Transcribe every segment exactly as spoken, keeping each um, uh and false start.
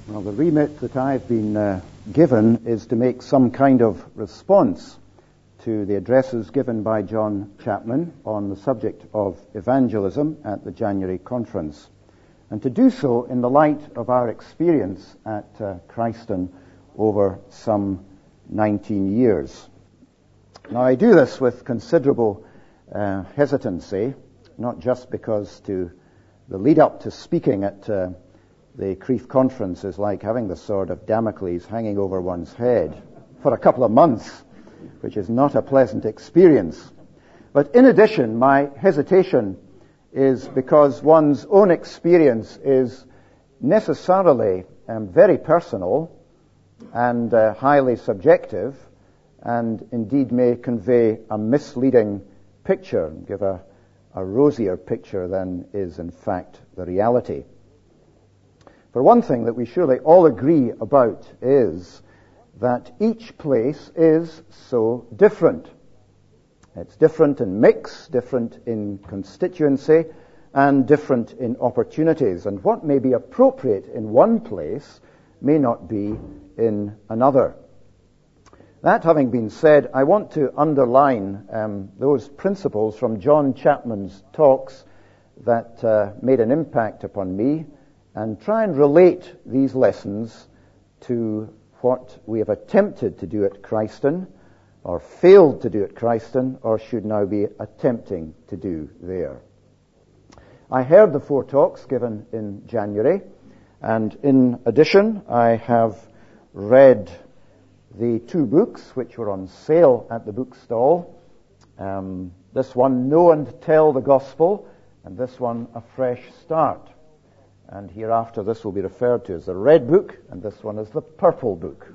Well, the remit that I've been uh, given is to make some kind of response to the addresses given by John Chapman on the subject of evangelism at the January conference, and to do so in the light of our experience at uh, Christon over some nineteen years. Now, I do this with considerable uh, hesitancy, not just because to the lead up to speaking at uh, the Crieff conference is like having the sword of Damocles hanging over one's head for a couple of months, which is not a pleasant experience. But in addition, my hesitation is because one's own experience is necessarily um, very personal and uh, highly subjective, and indeed may convey a misleading picture, give a, a rosier picture than is in fact the reality. For one thing that we surely all agree about is that each place is so different. It's different in mix, different in constituency, and different in opportunities. And what may be appropriate in one place may not be in another. That having been said, I want to underline um, those principles from John Chapman's talks that uh, made an impact upon me, and try and relate these lessons to what we have attempted to do at Christon, or failed to do at Christon, or should now be attempting to do there. I heard the four talks given in January, and in addition, I have read the two books which were on sale at the bookstall. Um, this one, Know and Tell the Gospel, and this one, A Fresh Start. And hereafter this will be referred to as the Red Book, and this one as the Purple Book.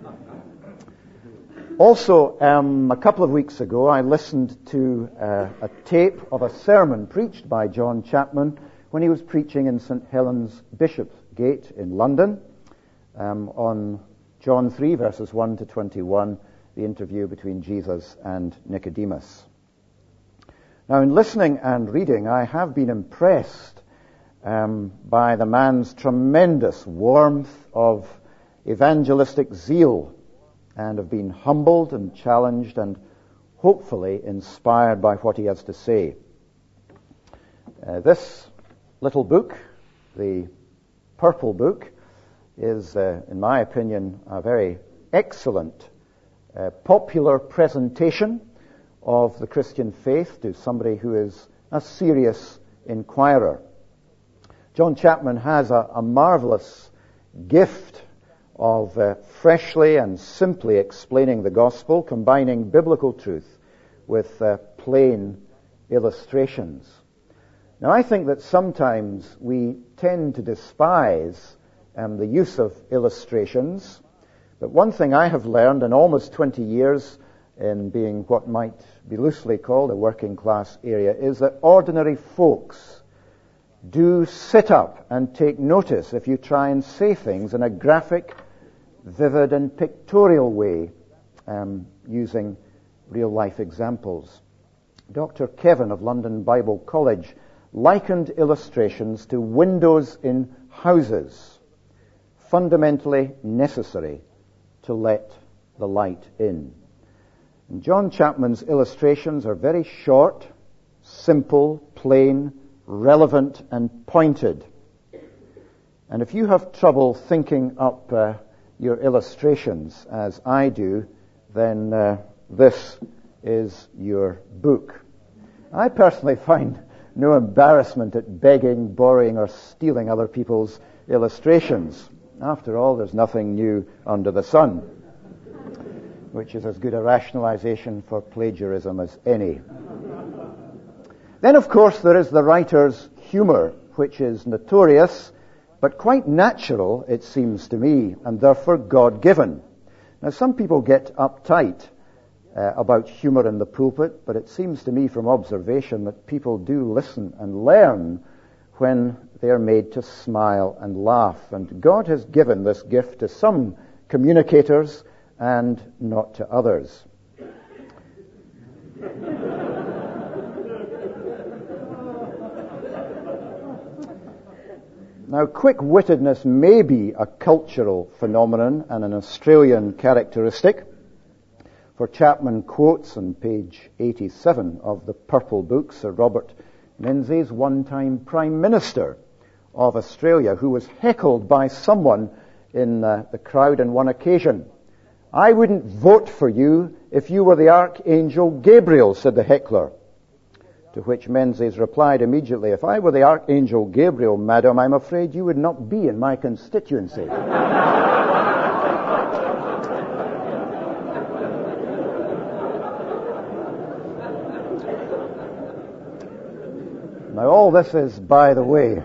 Also, um, a couple of weeks ago, I listened to uh, a tape of a sermon preached by John Chapman when he was preaching in Saint Helens Bishopsgate in London um, on John three, verses one to twenty-one, the interview between Jesus and Nicodemus. Now, in listening and reading, I have been impressed Um, by the man's tremendous warmth of evangelistic zeal, and have been humbled and challenged and hopefully inspired by what he has to say. Uh, this little book, the Purple Book, is, uh, in my opinion, a very excellent, uh, popular presentation of the Christian faith to somebody who is a serious inquirer. John Chapman has a, a marvelous gift of uh, freshly and simply explaining the gospel, combining biblical truth with uh, plain illustrations. Now, I think that sometimes we tend to despise um, the use of illustrations, but one thing I have learned in almost twenty years in being what might be loosely called a working class area is that ordinary folks do sit up and take notice if you try and say things in a graphic, vivid, and pictorial way, um, using real-life examples. Doctor Kevin of London Bible College likened illustrations to windows in houses, fundamentally necessary to let the light in. And John Chapman's illustrations are very short, simple, plain, relevant and pointed. And if you have trouble thinking up uh, your illustrations as I do, then uh, this is your book. I personally find no embarrassment at begging, borrowing or stealing other people's illustrations. After all, there's nothing new under the sun, which is as good a rationalization for plagiarism as any. Then, of course, there is the writer's humor, which is notorious, but quite natural, it seems to me, and therefore God-given. Now, some people get uptight uh, about humor in the pulpit, but it seems to me from observation that people do listen and learn when they are made to smile and laugh. And God has given this gift to some communicators and not to others. Now, quick-wittedness may be a cultural phenomenon and an Australian characteristic, for Chapman quotes on page eighty-seven of the Purple Book Sir Robert Menzies, one-time Prime Minister of Australia, who was heckled by someone in uh, the crowd on one occasion. "I wouldn't vote for you if you were the Archangel Gabriel," said the heckler. To which Menzies replied immediately, "If I were the Archangel Gabriel, madam, I'm afraid you would not be in my constituency." Now, all this is by the way,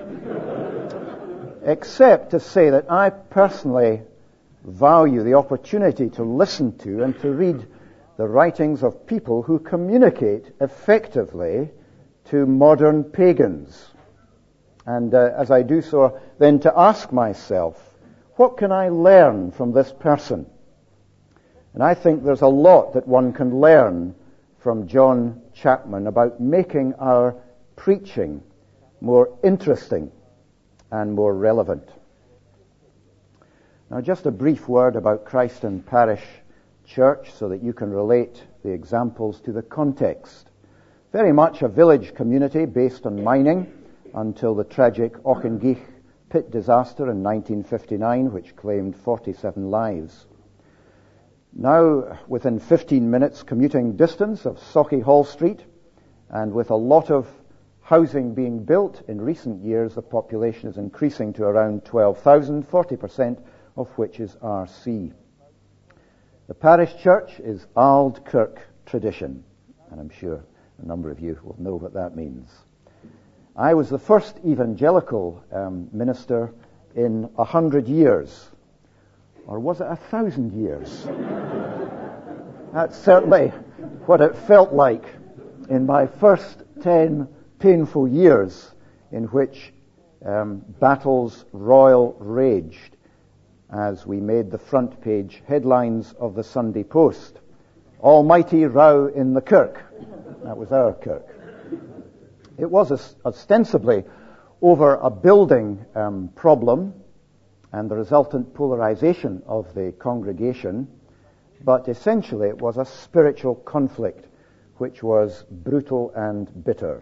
except to say that I personally value the opportunity to listen to and to read the writings of people who communicate effectively to modern pagans. And uh, as I do so, then to ask myself, what can I learn from this person? And I think there's a lot that one can learn from John Chapman about making our preaching more interesting and more relevant. Now, just a brief word about Christon Parish Church so that you can relate the examples to the context. Very much a village community based on mining until the tragic Auchengeich pit disaster in nineteen fifty-nine, which claimed forty-seven lives. Now, within fifteen minutes commuting distance of Sauchiehall Hall Street, and with a lot of housing being built in recent years, the population is increasing to around twelve thousand, forty percent of which is R C. The parish church is Auld Kirk tradition, and I'm sure a number of you will know what that means. I was the first evangelical um, minister in a hundred years. Or was it a thousand years? That's certainly what it felt like in my first ten painful years in which um, battles royal raged as we made the front page headlines of the Sunday Post. Almighty row in the Kirk. That was our Kirk. It was ostensibly over a building um, problem and the resultant polarization of the congregation, but essentially it was a spiritual conflict which was brutal and bitter.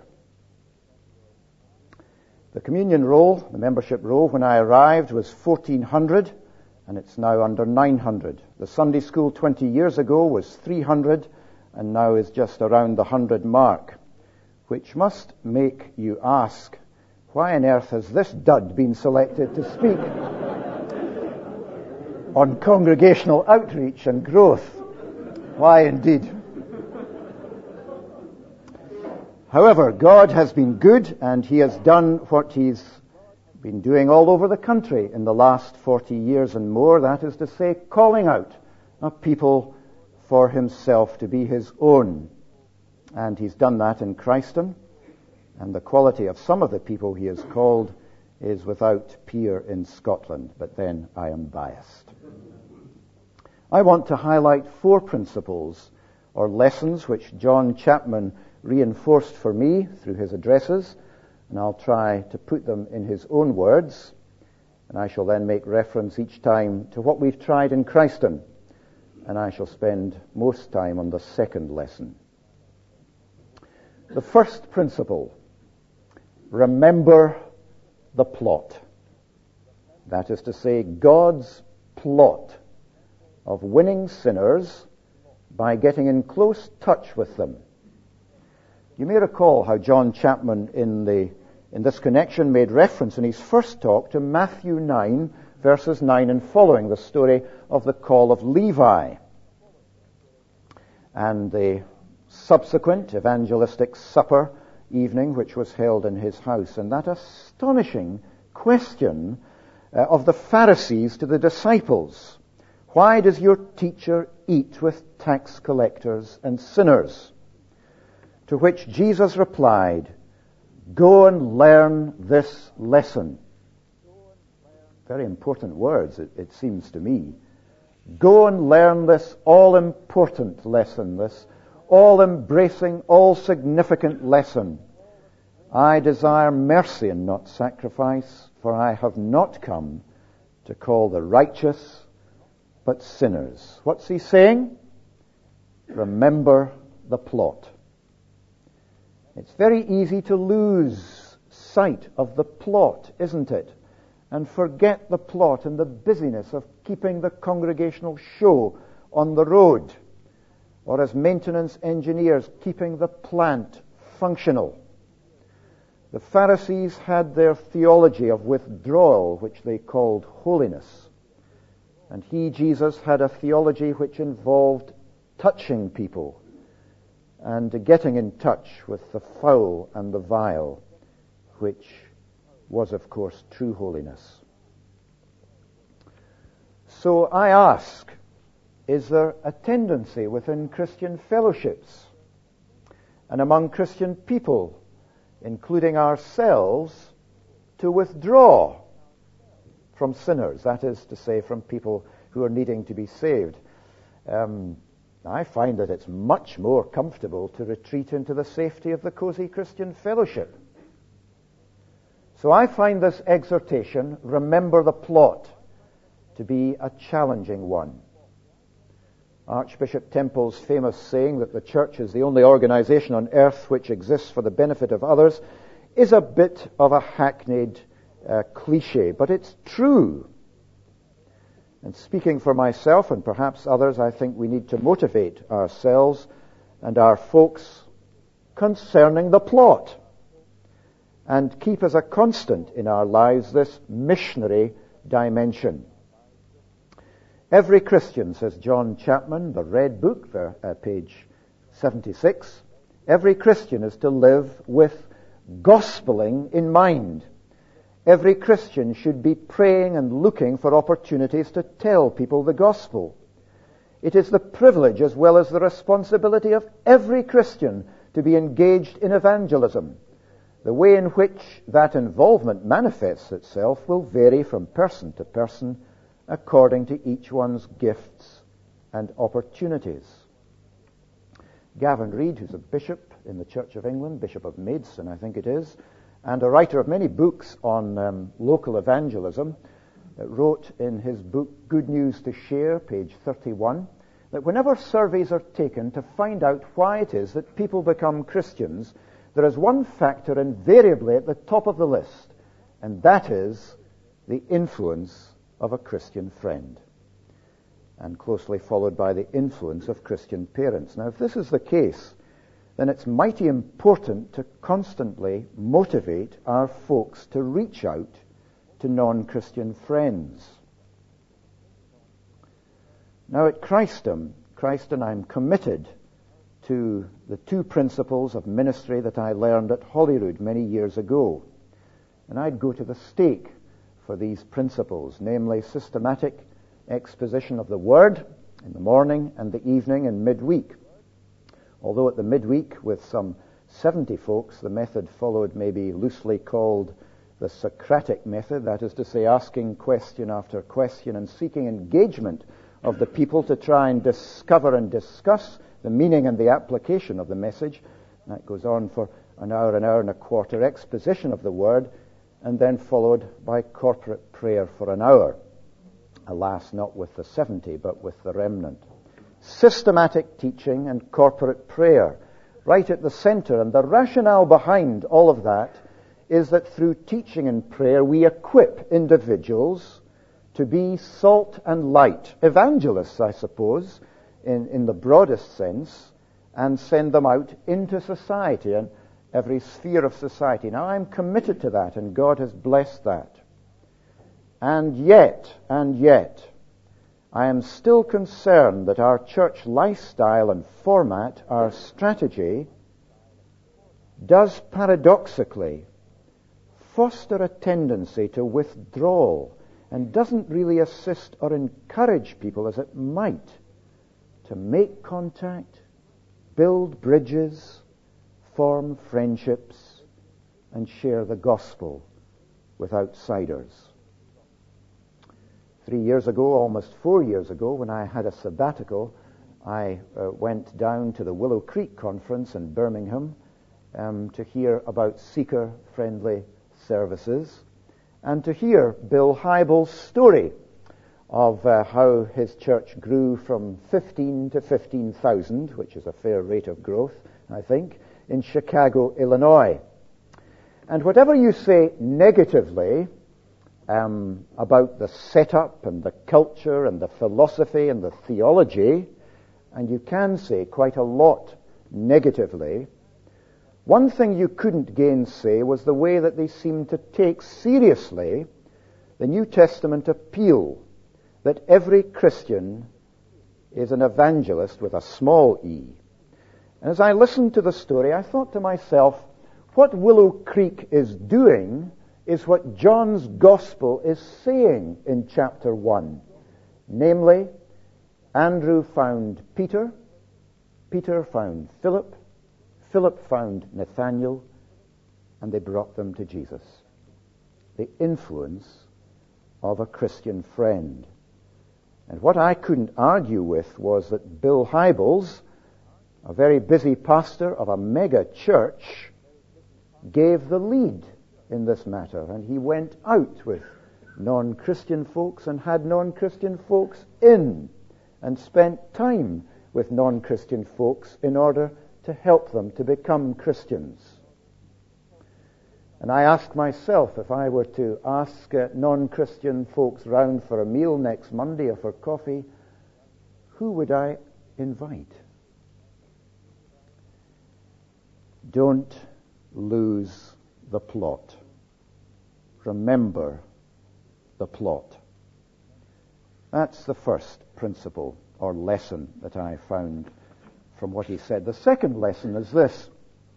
The communion roll, the membership roll, when I arrived was fourteen hundred, and it's now under nine hundred. The Sunday school twenty years ago was three hundred, and now is just around the one hundred mark, which must make you ask, why on earth has this dud been selected to speak on congregational outreach and growth? Why indeed? However, God has been good, and he has done what he's been doing all over the country in the last forty years and more, that is to say, calling out a people for himself to be his own. And he's done that in Christon, and the quality of some of the people he has called is without peer in Scotland, but then I am biased. I want to highlight four principles or lessons which John Chapman reinforced for me through his addresses, and I'll try to put them in his own words, and I shall then make reference each time to what we've tried in Christon, and I shall spend most time on the second lesson. The first principle, remember the plot. That is to say, God's plot of winning sinners by getting in close touch with them. You may recall how John Chapman in the in this connection made reference in his first talk to Matthew nine, verses nine and following, the story of the call of Levi and the subsequent evangelistic supper evening which was held in his house, and that astonishing question uh, of the Pharisees to the disciples. Why does your teacher eat with tax collectors and sinners? To which Jesus replied, go and learn this lesson. Very important words, it, it seems to me. Go and learn this all-important lesson, this all-embracing, all-significant lesson. I desire mercy and not sacrifice, for I have not come to call the righteous, but sinners. What's he saying? Remember the plot. It's very easy to lose sight of the plot, isn't it? And forget the plot in the busyness of keeping the congregational show on the road, or as maintenance engineers keeping the plant functional. The Pharisees had their theology of withdrawal, which they called holiness. And he, Jesus, had a theology which involved touching people and getting in touch with the foul and the vile, which was, of course, true holiness. So I ask, is there a tendency within Christian fellowships and among Christian people, including ourselves, to withdraw from sinners, that is to say, from people who are needing to be saved? Um, I find that it's much more comfortable to retreat into the safety of the cozy Christian fellowship. So I find this exhortation, remember the plot, to be a challenging one. Archbishop Temple's famous saying that the church is the only organization on earth which exists for the benefit of others is a bit of a hackneyed uh, cliche, but it's true. And speaking for myself and perhaps others, I think we need to motivate ourselves and our folks concerning the plot and keep as a constant in our lives this missionary dimension. Every Christian, says John Chapman, the Red Book, uh, page seventy-six, every Christian is to live with gospeling in mind. Every Christian should be praying and looking for opportunities to tell people the gospel. It is the privilege as well as the responsibility of every Christian to be engaged in evangelism. The way in which that involvement manifests itself will vary from person to person according to each one's gifts and opportunities. Gavin Reid, who's a bishop in the Church of England, Bishop of Maidstone, I think it is, and a writer of many books on um, local evangelism, uh, wrote in his book Good News to Share, page thirty-one, that whenever surveys are taken to find out why it is that people become Christians, there is one factor invariably at the top of the list, and that is the influence of a Christian friend, and closely followed by the influence of Christian parents. Now, if this is the case, then it's mighty important to constantly motivate our folks to reach out to non-Christian friends. Now, at Christum, Christum, I'm committed to the two principles of ministry that I learned at Holyrood many years ago. And I'd go to the stake for these principles, namely systematic exposition of the Word in the morning and the evening and midweek. Although at the midweek, with some seventy folks, the method followed may be loosely called the Socratic method, that is to say, asking question after question and seeking engagement of the people to try and discover and discuss the meaning and the application of the message. And that goes on for an hour, an hour and a quarter exposition of the Word, and then followed by corporate prayer for an hour. Alas, not with the seventy, but with the remnant. Systematic teaching and corporate prayer, right at the center. And the rationale behind all of that is that through teaching and prayer, we equip individuals to be salt and light, evangelists, I suppose, in, in the broadest sense, and send them out into society and every sphere of society. Now, I'm committed to that, and God has blessed that. And yet, and yet, I am still concerned that our church lifestyle and format, our strategy, does paradoxically foster a tendency to withdrawal and doesn't really assist or encourage people as it might to make contact, build bridges, form friendships, and share the gospel with outsiders. Three years ago, almost four years ago, when I had a sabbatical, I uh, went down to the Willow Creek Conference in Birmingham um, to hear about seeker-friendly services and to hear Bill Hybels' story of uh, how his church grew from fifteen to fifteen thousand, which is a fair rate of growth, I think, in Chicago, Illinois. And whatever you say negatively um, about the setup and the culture and the philosophy and the theology, and you can say quite a lot negatively, one thing you couldn't gainsay was the way that they seemed to take seriously the New Testament appeal that every Christian is an evangelist with a small e. And as I listened to the story, I thought to myself, what Willow Creek is doing is what John's Gospel is saying in chapter one. Namely, Andrew found Peter, Peter found Philip, Philip found Nathanael, and they brought them to Jesus. The influence of a Christian friend. And what I couldn't argue with was that Bill Hybels, a very busy pastor of a mega church, gave the lead in this matter. And he went out with non-Christian folks and had non-Christian folks in and spent time with non-Christian folks in order to help them to become Christians. And I ask myself, if I were to ask uh, non-Christian folks round for a meal next Monday or for coffee, who would I invite? Don't lose the plot. Remember the plot. That's the first principle or lesson that I found from what he said. The second lesson is this.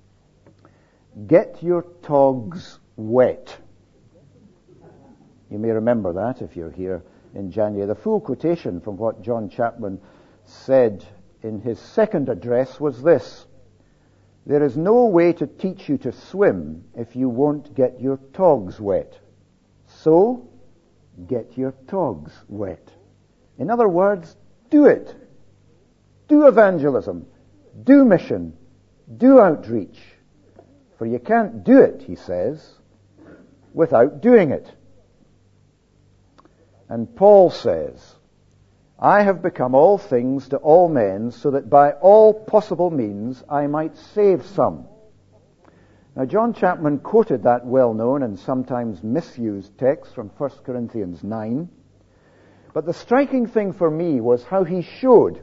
Get your togs wet. You may remember that if you're here in January. The full quotation from what John Chapman said in his second address was this. There is no way to teach you to swim if you won't get your togs wet. So, get your togs wet. In other words, do it. Do evangelism. Do mission. Do outreach. For you can't do it, he says, without doing it. And Paul says, I have become all things to all men so that by all possible means I might save some. Now, John Chapman quoted that well-known and sometimes misused text from First Corinthians nine. But the striking thing for me was how he showed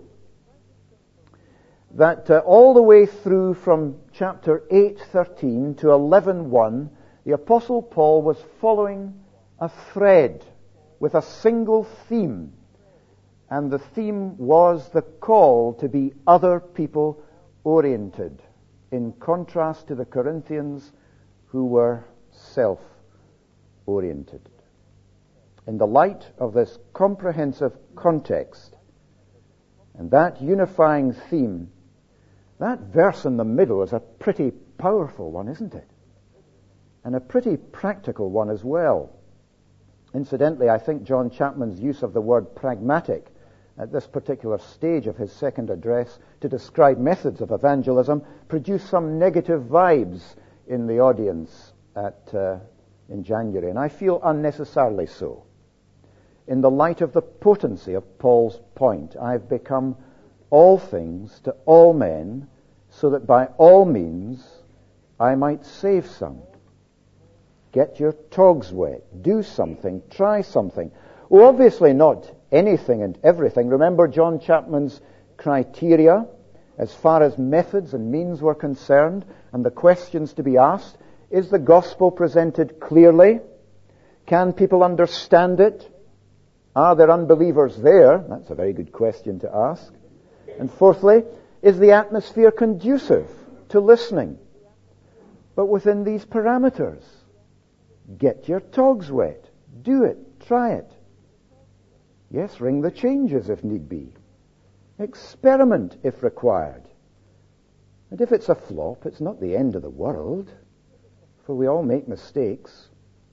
that uh, all the way through from chapter eight thirteen to eleven one, the Apostle Paul was following a thread with a single theme. And the theme was the call to be other people oriented, in contrast to the Corinthians who were self-oriented. In the light of this comprehensive context and that unifying theme, that verse in the middle is a pretty powerful one, isn't it? And a pretty practical one as well. Incidentally, I think John Chapman's use of the word pragmatic at this particular stage of his second address to describe methods of evangelism produced some negative vibes in the audience at uh, in January, and I feel unnecessarily so. In the light of the potency of Paul's point, I've become all things to all men, so that by all means I might save some. Get your togs wet. Do something. Try something. Well, obviously not anything and everything. Remember John Chapman's criteria as far as methods and means were concerned, and the questions to be asked. Is the gospel presented clearly? Can people understand it? Are there unbelievers there? That's a very good question to ask. And fourthly, is the atmosphere conducive to listening? But within these parameters, get your togs wet. Do it. Try it. Yes, ring the changes if need be. Experiment if required. And if it's a flop, it's not the end of the world, for we all make mistakes.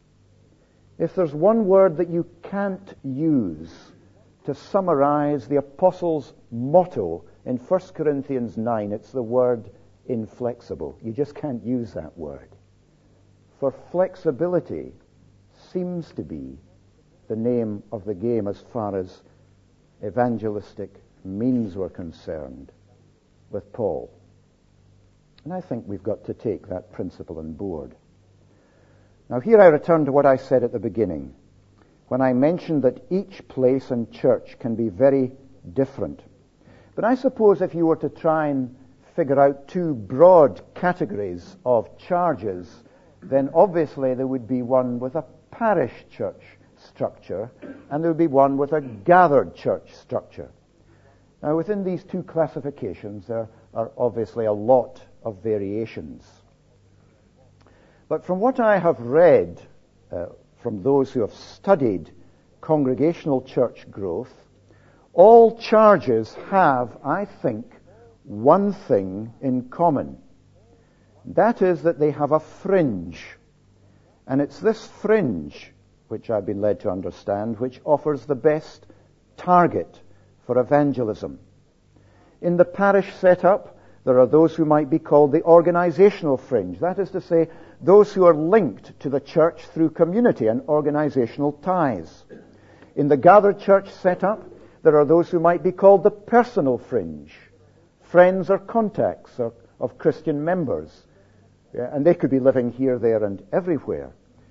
If there's one word that you can't use to summarize the Apostle's motto in First Corinthians nine, it's the word inflexible. You just can't use that word. For flexibility seems to be the name of the game as far as evangelistic means were concerned with Paul. And I think we've got to take that principle on board. Now here I return to what I said at the beginning, when I mentioned that each place and church can be very different. But I suppose if you were to try and figure out two broad categories of charges, then obviously there would be one with a parish church structure, and there would be one with a gathered church structure. Now, within these two classifications, there are obviously a lot of variations. But from what I have read uh, from those who have studied congregational church growth, all charges have, I think, one thing in common. That is that they have a fringe. And it's this fringe, which I've been led to understand, which offers the best target for evangelism. In the parish setup, there are those who might be called the organizational fringe. That is to say, those who are linked to the church through community and organizational ties. In the gathered church setup, there are those who might be called the personal fringe, friends or contacts or, of Christian members. Yeah, and they could be living here, there, and everywhere.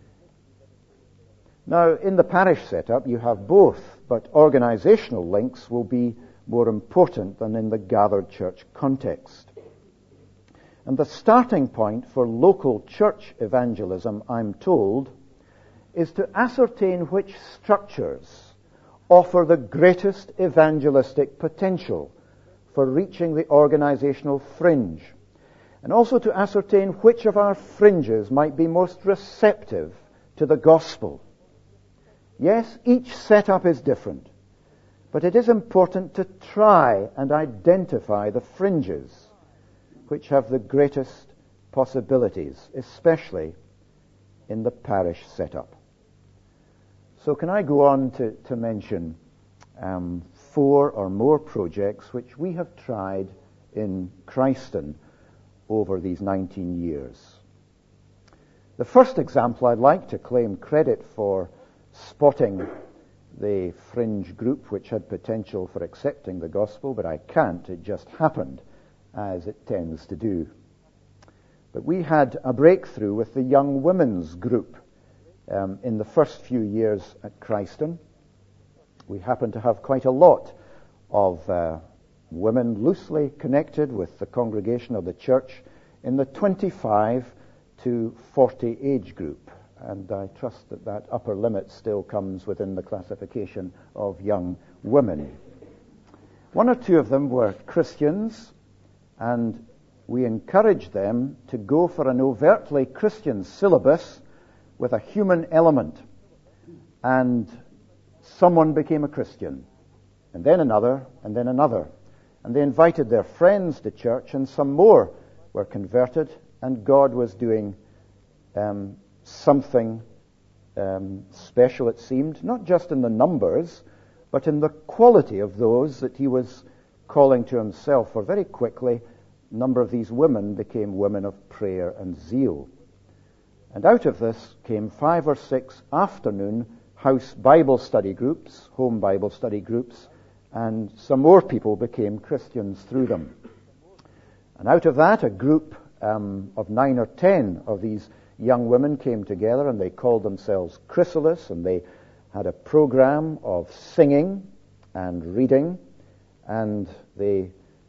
Now, in the parish setup, you have both, but organizational links will be more important than in the gathered church context. And the starting point for local church evangelism, I'm told, is to ascertain which structures offer the greatest evangelistic potential for reaching the organizational fringe, and also to ascertain which of our fringes might be most receptive to the gospel. Yes, each setup is different, but it is important to try and identify the fringes which have the greatest possibilities, especially in the parish setup. So can I go on to, to mention um, four or more projects which we have tried in Christon over these nineteen years. The first example I'd like to claim credit for spotting the fringe group which had potential for accepting the gospel, but I can't. It just happened, as it tends to do. But we had a breakthrough with the young women's group um, in the first few years at Christon. We happened to have quite a lot of uh, women loosely connected with the congregation of the church in the twenty-five to forty age group. And I trust that that upper limit still comes within the classification of young women. One or two of them were Christians, and we encouraged them to go for an overtly Christian syllabus with a human element. And someone became a Christian, and then another, and then another. And they invited their friends to church, and some more were converted, and God was doing um, something um, special, it seemed, not just in the numbers, but in the quality of those that he was calling to himself. For very quickly, a number of these women became women of prayer and zeal. And out of this came five or six afternoon house Bible study groups, home Bible study groups, and some more people became Christians through them. And out of that, a group um, of nine or ten of these young women came together, and they called themselves Chrysalis, and they had a program of singing and reading, and they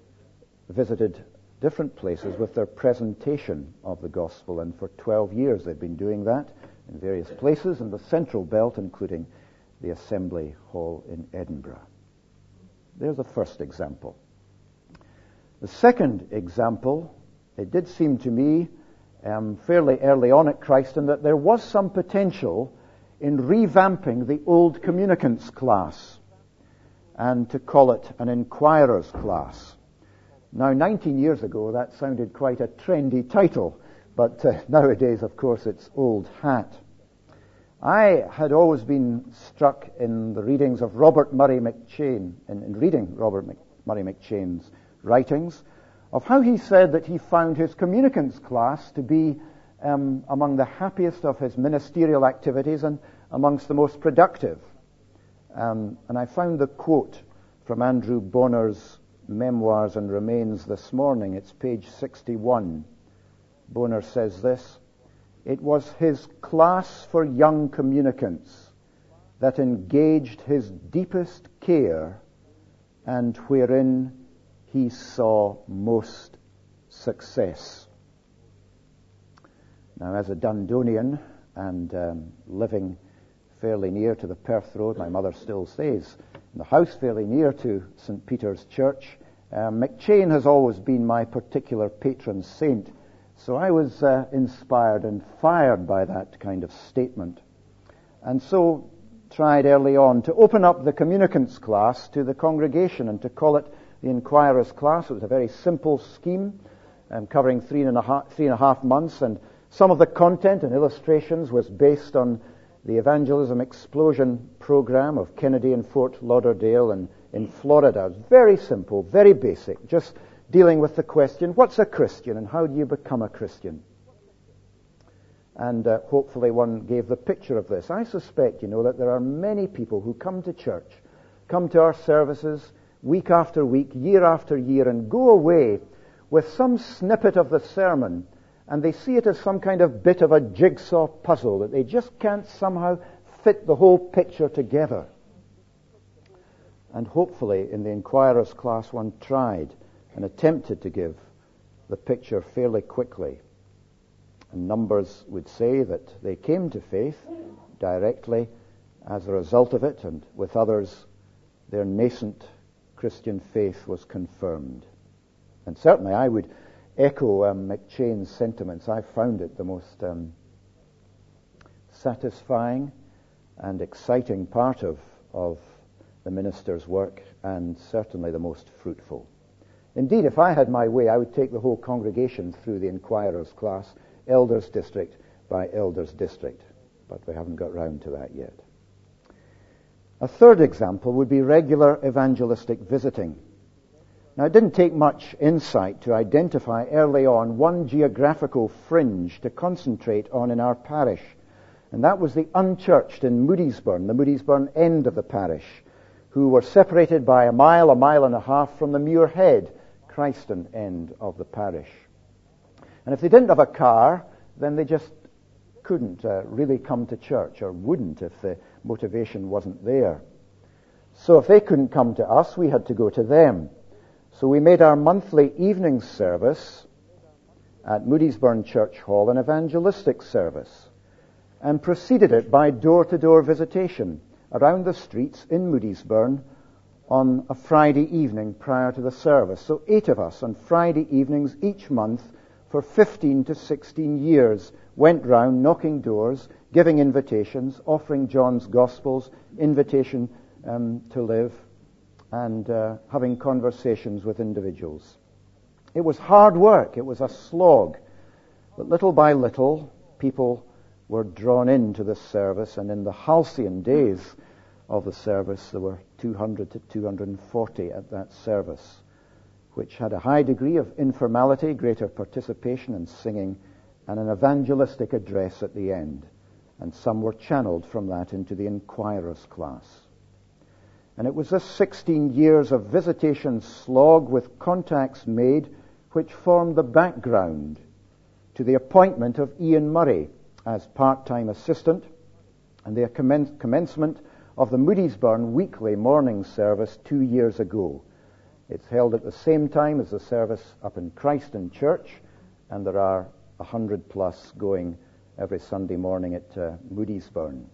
visited different places with their presentation of the gospel. And for twelve years they've been doing that in various places in the Central Belt, including the Assembly Hall in Edinburgh. There's the first example. The second example, it did seem to me um, fairly early on at Christon that there was some potential in revamping the old communicants class and to call it an inquirers class. Now, nineteen years ago, that sounded quite a trendy title, but uh, nowadays, of course, it's old hat. I had always been struck in the readings of Robert Murray McCheyne, in, in reading Robert Mc, Murray McCheyne's writings, of how he said that he found his communicants class to be um, among the happiest of his ministerial activities and amongst the most productive. Um, and I found the quote from Andrew Boner's Memoirs and Remains this morning. It's page sixty-one. Boner says this: "It was his class for young communicants that engaged his deepest care and wherein he saw most success." Now, as a Dundonian and um, living fairly near to the Perth Road, my mother still stays in the house fairly near to Saint Peter's Church, uh, McChain has always been my particular patron saint. So I was uh, inspired and fired by that kind of statement. And so tried early on to open up the communicants class to the congregation and to call it the Inquirer's class. It was a very simple scheme, um, covering three and, a half, three and a half months, and some of the content and illustrations was based on the Evangelism Explosion program of Kennedy and Fort Lauderdale and in Florida. It was very simple, very basic, just dealing with the question, what's a Christian and how do you become a Christian? And uh, hopefully one gave the picture of this. I suspect, you know, that there are many people who come to church, come to our services week after week, year after year, and go away with some snippet of the sermon, and they see it as some kind of bit of a jigsaw puzzle that they just can't somehow fit the whole picture together. And hopefully in the Inquirer's class one tried and attempted to give the picture fairly quickly. And numbers would say that they came to faith directly as a result of it, and with others their nascent Christian faith was confirmed. And certainly I would echo um, McChain's sentiments. I found it the most um, satisfying and exciting part of, of the minister's work, and certainly the most fruitful. Indeed, if I had my way, I would take the whole congregation through the Inquirer's class, elders district by elders district, but we haven't got round to that yet. A third example would be regular evangelistic visiting. Now, it didn't take much insight to identify early on one geographical fringe to concentrate on in our parish, and that was the unchurched in Moodiesburn, the Moodiesburn end of the parish, who were separated by a mile, a mile and a half from the Muirhead, Christen end of the parish. And if they didn't have a car, then they just couldn't uh, really come to church, or wouldn't if the motivation wasn't there. So if they couldn't come to us, we had to go to them. So we made our monthly evening service at Moodiesburn Church Hall an evangelistic service, and proceeded it by door-to-door visitation around the streets in Moodiesburn on a Friday evening prior to the service. So eight of us on Friday evenings each month for fifteen to sixteen years went round knocking doors, giving invitations, offering John's Gospels, invitation um, to live, and uh, having conversations with individuals. It was hard work. It was a slog. But little by little, people were drawn into the service, and in the halcyon days of the service, there were two hundred to two hundred forty at that service, which had a high degree of informality, greater participation and singing, and an evangelistic address at the end. And some were channeled from that into the Inquirer's class. And it was this sixteen years of visitation slog with contacts made which formed the background to the appointment of Ian Murray as part-time assistant and the commence- commencement of the Moodiesburn weekly morning service two years ago. It's held at the same time as the service up in Christen Church, and there are a hundred plus going every Sunday morning at uh, Moodiesburn.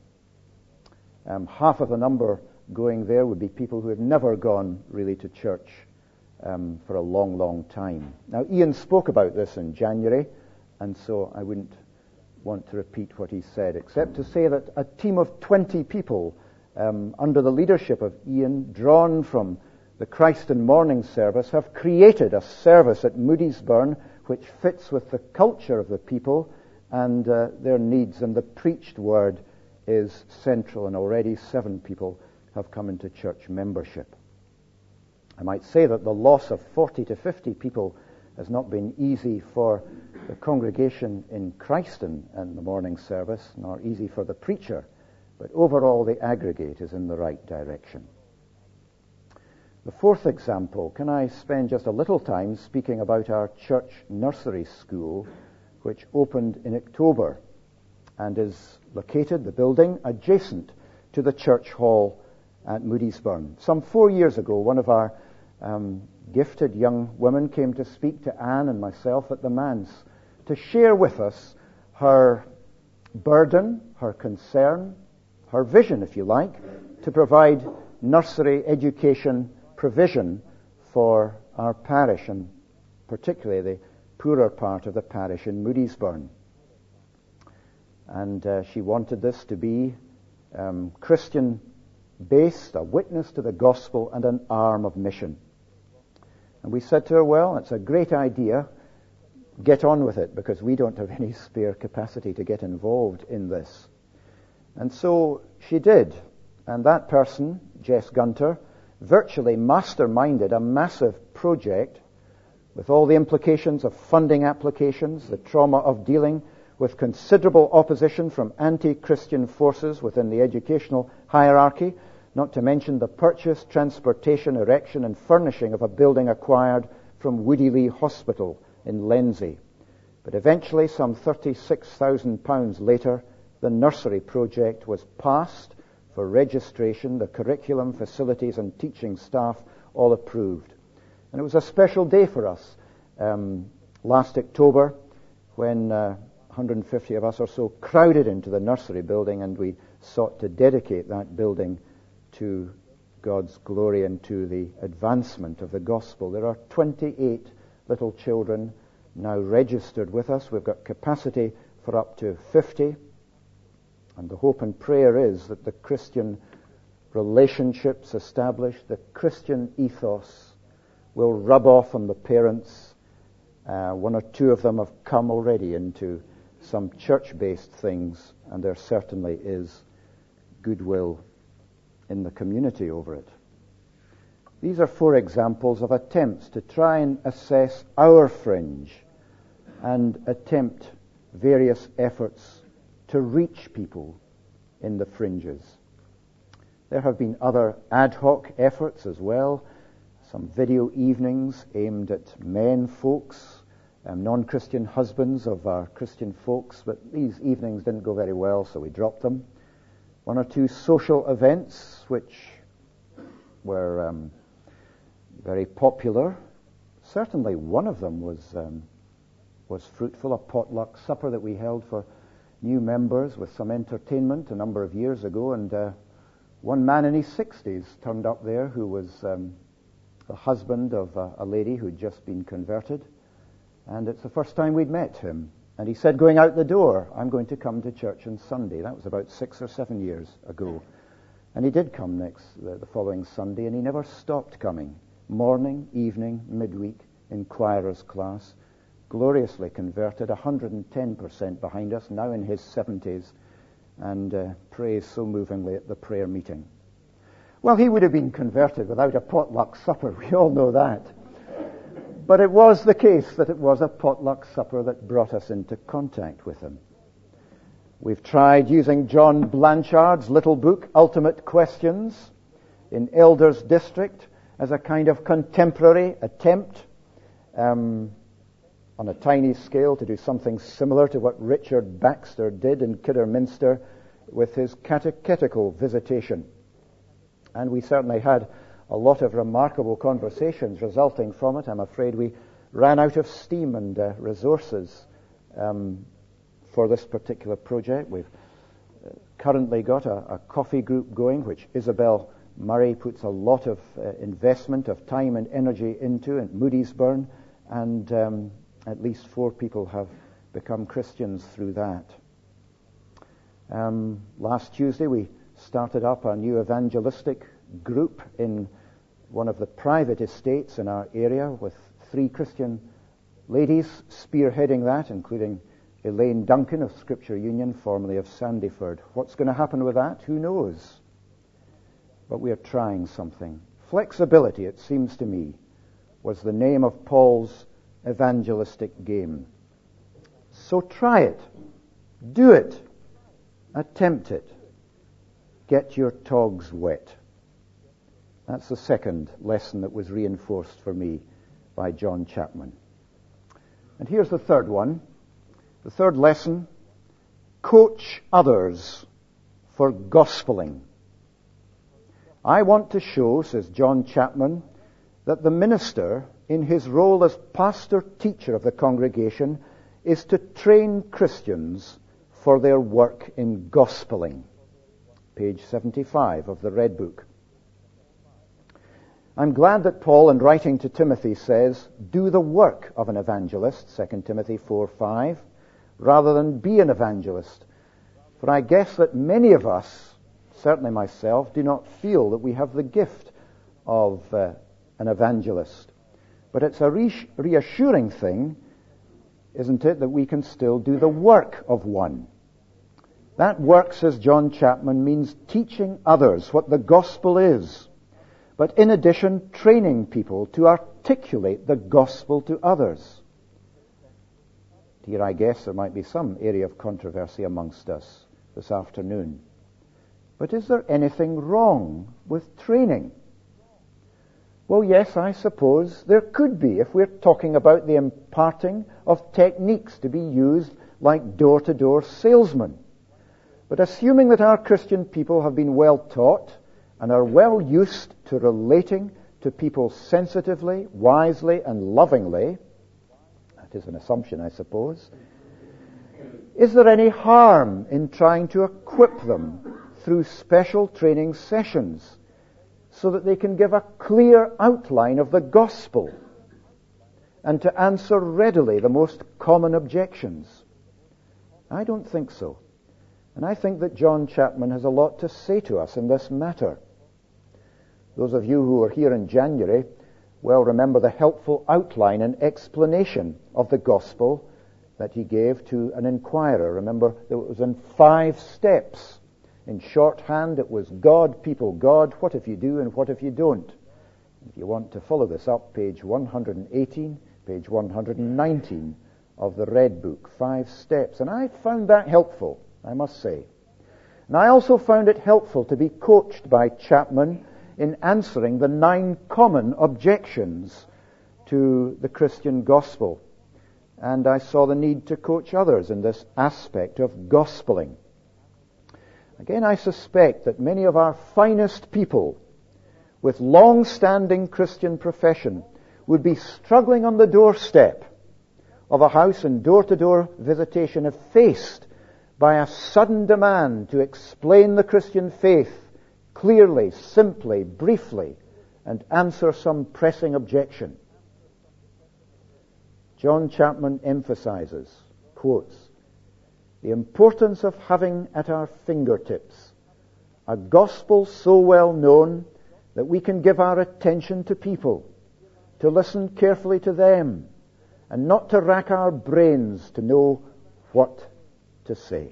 Um, half of the number going there would be people who had never gone really to church um, for a long, long time. Now, Ian spoke about this in January, and so I wouldn't want to repeat what he said, except to say that a team of twenty people um, under the leadership of Ian, drawn from the Christen morning service, have created a service at Moodiesburn which fits with the culture of the people and uh, their needs, and the preached word is central, and already seven people have come into church membership. I might say that the loss of forty to fifty people has not been easy for the congregation in Christon in the morning service, nor easy for the preacher, but overall the aggregate is in the right direction. The fourth example, can I spend just a little time speaking about our church nursery school, which opened in October and is located, the building, adjacent to the church hall at Moodiesburn. Some four years ago, one of our um, gifted young women came to speak to Anne and myself at the manse to share with us her burden, her concern, her vision, if you like, to provide nursery education provision for our parish, and particularly the poorer part of the parish in Moodiesburn. And uh, she wanted this to be um, Christian-based, a witness to the gospel and an arm of mission. And we said to her, well, it's a great idea. Get on with it, because we don't have any spare capacity to get involved in this. And so she did. And that person, Jess Gunter, virtually masterminded a massive project with all the implications of funding applications, the trauma of dealing with considerable opposition from anti-Christian forces within the educational hierarchy, not to mention the purchase, transportation, erection and furnishing of a building acquired from Woodylea Hospital in Lenzie. But eventually, some thirty-six thousand pounds later, the nursery project was passed for registration, the curriculum, facilities and teaching staff all approved. And it was a special day for us um, last October when uh, one hundred fifty of us or so crowded into the nursery building, and we sought to dedicate that building to God's glory and to the advancement of the gospel. There are twenty-eight little children now registered with us. We've got capacity for up to fifty. And the hope and prayer is that the Christian relationships established, the Christian ethos, will rub off on the parents. Uh, one or two of them have come already into some church-based things, and there certainly is goodwill in the community over it. These are four examples of attempts to try and assess our fringe and attempt various efforts to reach people in the fringes. There have been other ad hoc efforts as well, some video evenings aimed at men folks, um, non-Christian husbands of our Christian folks, but these evenings didn't go very well, so we dropped them. One or two social events which were um, very popular. Certainly one of them was um, was fruitful, a potluck supper that we held for new members with some entertainment a number of years ago, and uh, one man in his sixties turned up there who was um, the husband of a, a lady who'd just been converted, and it's the first time we'd met him. And he said, going out the door, I'm going to come to church on Sunday. That was about six or seven years ago. And he did come next the, the following Sunday, and he never stopped coming. Morning, evening, midweek, inquirer's class. Gloriously converted, one hundred ten percent behind us, now in his seventies, and uh, prays so movingly at the prayer meeting. Well, he would have been converted without a potluck supper, we all know that. But it was the case that it was a potluck supper that brought us into contact with him. We've tried using John Blanchard's little book, Ultimate Questions, in Elders District as a kind of contemporary attempt um, on a tiny scale to do something similar to what Richard Baxter did in Kidderminster with his catechetical visitation. And we certainly had a lot of remarkable conversations resulting from it. I'm afraid we ran out of steam and uh, resources um, for this particular project. We've uh, currently got a, a coffee group going, which Isabel Murray puts a lot of uh, investment of time and energy into at Moodiesburn, and um, at least four people have become Christians through that. Um, last Tuesday we started up a new evangelistic group in one of the private estates in our area with three Christian ladies spearheading that, including Elaine Duncan of Scripture Union, formerly of Sandyford. What's going to happen with that? Who knows? But we are trying something. Flexibility, it seems to me, was the name of Paul's evangelistic game. So try it. Do it. Attempt it. Get your togs wet. That's the second lesson that was reinforced for me by John Chapman. And here's the third one. The third lesson: coach others for gospeling. I want to show, says John Chapman, that the minister, in his role as pastor-teacher of the congregation, is to train Christians for their work in gospeling. Page seventy-five of the Red Book. I'm glad that Paul, in writing to Timothy, says, do the work of an evangelist, Second Timothy four five, rather than be an evangelist. For I guess that many of us, certainly myself, do not feel that we have the gift of uh, an evangelist. But it's a re- reassuring thing, isn't it, that we can still do the work of one. That work, says John Chapman, means teaching others what the gospel is, but in addition, training people to articulate the gospel to others. Here, I guess, there might be some area of controversy amongst us this afternoon. But is there anything wrong with training? Well, yes, I suppose there could be if we're talking about the imparting of techniques to be used like door-to-door salesmen. But assuming that our Christian people have been well taught and are well used to relating to people sensitively, wisely, and lovingly, that is an assumption, I suppose, is there any harm in trying to equip them through special training sessions so that they can give a clear outline of the gospel and to answer readily the most common objections? I don't think so. And I think that John Chapman has a lot to say to us in this matter. Those of you who were here in January well remember the helpful outline and explanation of the gospel that he gave to an inquirer. Remember that it was in five steps. In shorthand, it was God, people, God, what if you do and what if you don't? If you want to follow this up, page one hundred eighteen, page one hundred nineteen of the Red Book, five steps. And I found that helpful, I must say. And I also found it helpful to be coached by Chapman in answering the nine common objections to the Christian gospel. And I saw the need to coach others in this aspect of gospeling. Again, I suspect that many of our finest people with long-standing Christian profession would be struggling on the doorstep of a house and door-to-door visitation if faced by a sudden demand to explain the Christian faith clearly, simply, briefly, and answer some pressing objection. John Chapman emphasizes, quotes, the importance of having at our fingertips a gospel so well known that we can give our attention to people, to listen carefully to them, and not to rack our brains to know what to say.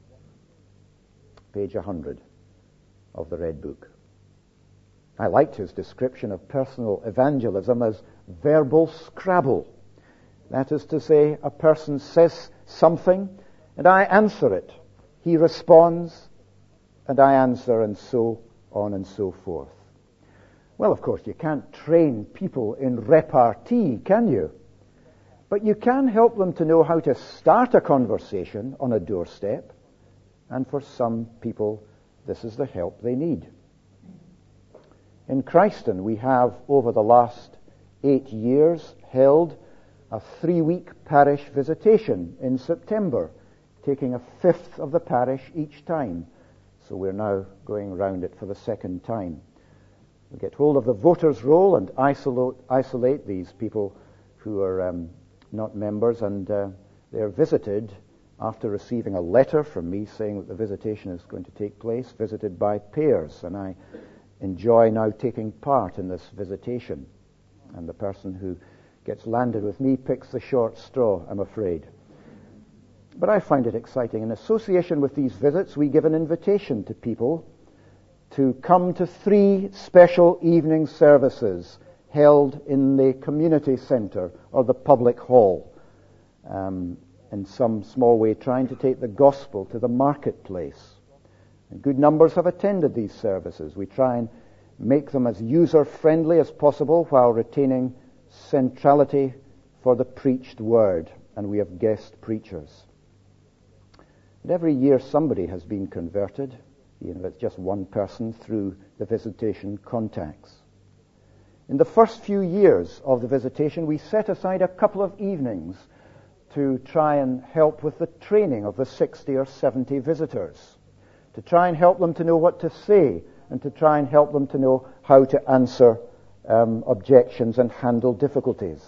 Page one hundred of the Red Book. I liked his description of personal evangelism as verbal Scrabble. That is to say, a person says something, and I answer it. He responds, and I answer, and so on and so forth. Well, of course, you can't train people in repartee, can you? But you can help them to know how to start a conversation on a doorstep, and for some people, this is the help they need. In Christon, we have, over the last eight years, held a three-week parish visitation in September, taking a fifth of the parish each time. So we're now going round it for the second time. We get hold of the voters' roll and isolate, isolate these people who are um, not members, and uh, they're visited after receiving a letter from me saying that the visitation is going to take place, visited by pairs, and I enjoy now taking part in this visitation. And the person who gets landed with me picks the short straw, I'm afraid. But I find it exciting. In association with these visits, we give an invitation to people to come to three special evening services held in the community centre or the public hall, um, in some small way trying to take the gospel to the marketplace. And good numbers have attended these services. We try and make them as user-friendly as possible while retaining centrality for the preached word, and we have guest preachers. And every year somebody has been converted, even if it's just one person, through the visitation contacts. In the first few years of the visitation, we set aside a couple of evenings to try and help with the training of the sixty or seventy visitors, to try and help them to know what to say, and to try and help them to know how to answer um, objections and handle difficulties.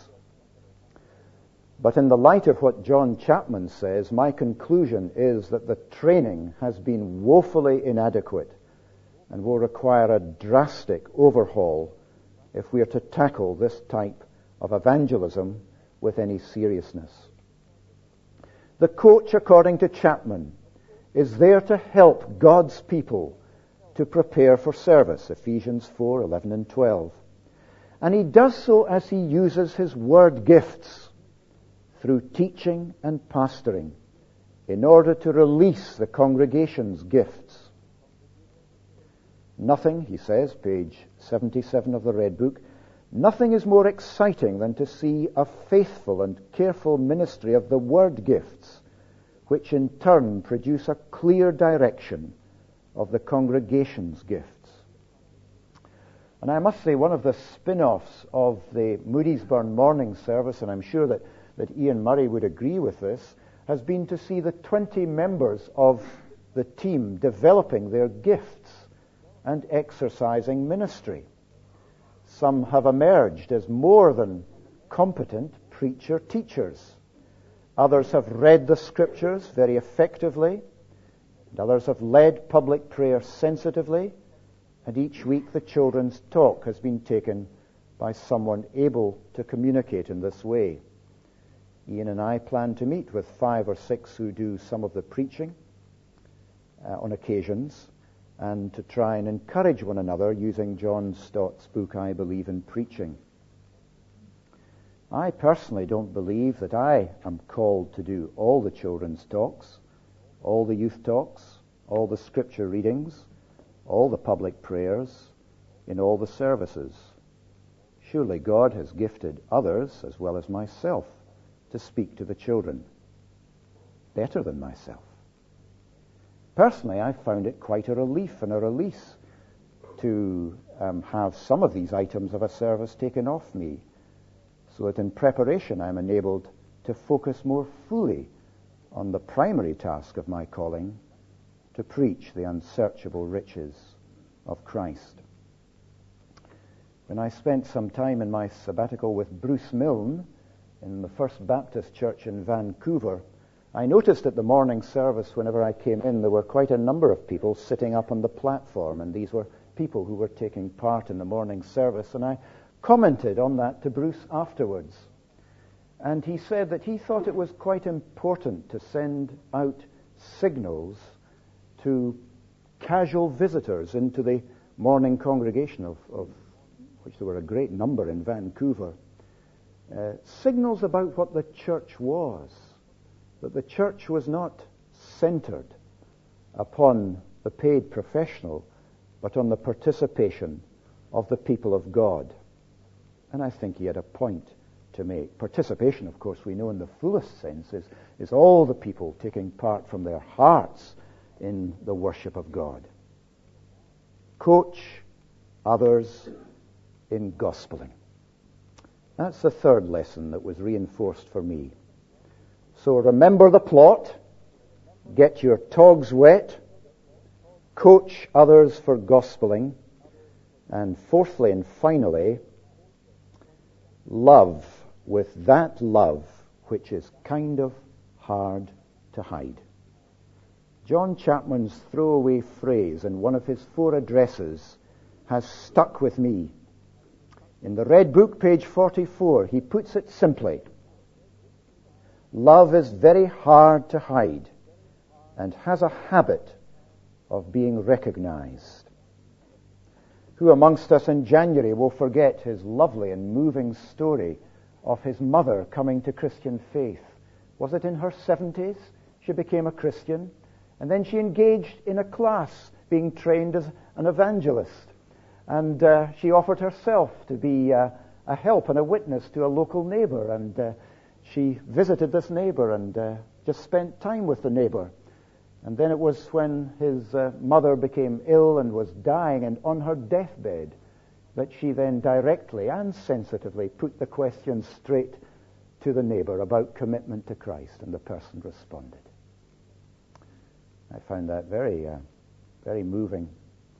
But in the light of what John Chapman says, my conclusion is that the training has been woefully inadequate and will require a drastic overhaul if we are to tackle this type of evangelism with any seriousness. The coach, according to Chapman, is there to help God's people to prepare for service, Ephesians four, eleven and twelve. And he does so as he uses his word gifts through teaching and pastoring in order to release the congregation's gifts. Nothing, he says, page seventy-seven of the Red Book, nothing is more exciting than to see a faithful and careful ministry of the word gifts, which in turn produce a clear direction of the congregation's gifts. And I must say, one of the spin-offs of the Moodiesburn morning service, and I'm sure that, that Ian Murray would agree with this, has been to see the twenty members of the team developing their gifts and exercising ministry. Some have emerged as more than competent preacher-teachers. Others have read the Scriptures very effectively, and others have led public prayer sensitively, and each week the children's talk has been taken by someone able to communicate in this way. Ian and I plan to meet with five or six who do some of the preaching uh, on occasions, and to try and encourage one another using John Stott's book, I Believe in Preaching. I personally don't believe that I am called to do all the children's talks, all the youth talks, all the scripture readings, all the public prayers, in all the services. Surely God has gifted others, as well as myself, to speak to the children better than myself. Personally, I found it quite a relief and a release to um, have some of these items of a service taken off me, so that in preparation I'm enabled to focus more fully on the primary task of my calling, to preach the unsearchable riches of Christ. When I spent some time in my sabbatical with Bruce Milne in the First Baptist Church in Vancouver, I noticed at the morning service, whenever I came in, there were quite a number of people sitting up on the platform, and these were people who were taking part in the morning service, and I commented on that to Bruce afterwards. And he said that he thought it was quite important to send out signals to casual visitors into the morning congregation, of, of which there were a great number in Vancouver, uh, signals about what the church was, that the church was not centered upon the paid professional, but on the participation of the people of God. And I think he had a point to make. Participation, of course, we know in the fullest sense, is, is all the people taking part from their hearts in the worship of God. Coach others in gospeling. That's the third lesson that was reinforced for me. So remember the plot, get your togs wet, coach others for gospeling, and fourthly and finally, love with that love which is kind of hard to hide. John Chapman's throwaway phrase in one of his four addresses has stuck with me. In the Red Book, page forty-four, he puts it simply: love is very hard to hide and has a habit of being recognized. Who amongst us in January will forget his lovely and moving story of his mother coming to Christian faith? Was it in her seventies she became a Christian? And then she engaged in a class being trained as an evangelist. And uh, she offered herself to be uh, a help and a witness to a local neighbor. And uh, she visited this neighbor and uh, just spent time with the neighbor. And then it was when his uh, mother became ill and was dying and on her deathbed that she then directly and sensitively put the question straight to the neighbor about commitment to Christ, and the person responded. I found that very, uh, very moving.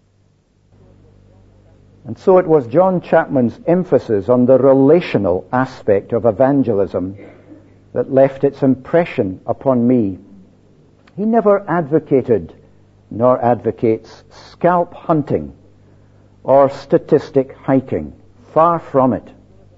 And so it was John Chapman's emphasis on the relational aspect of evangelism that left its impression upon me. He never advocated, nor advocates, scalp hunting or statistic hiking. Far from it.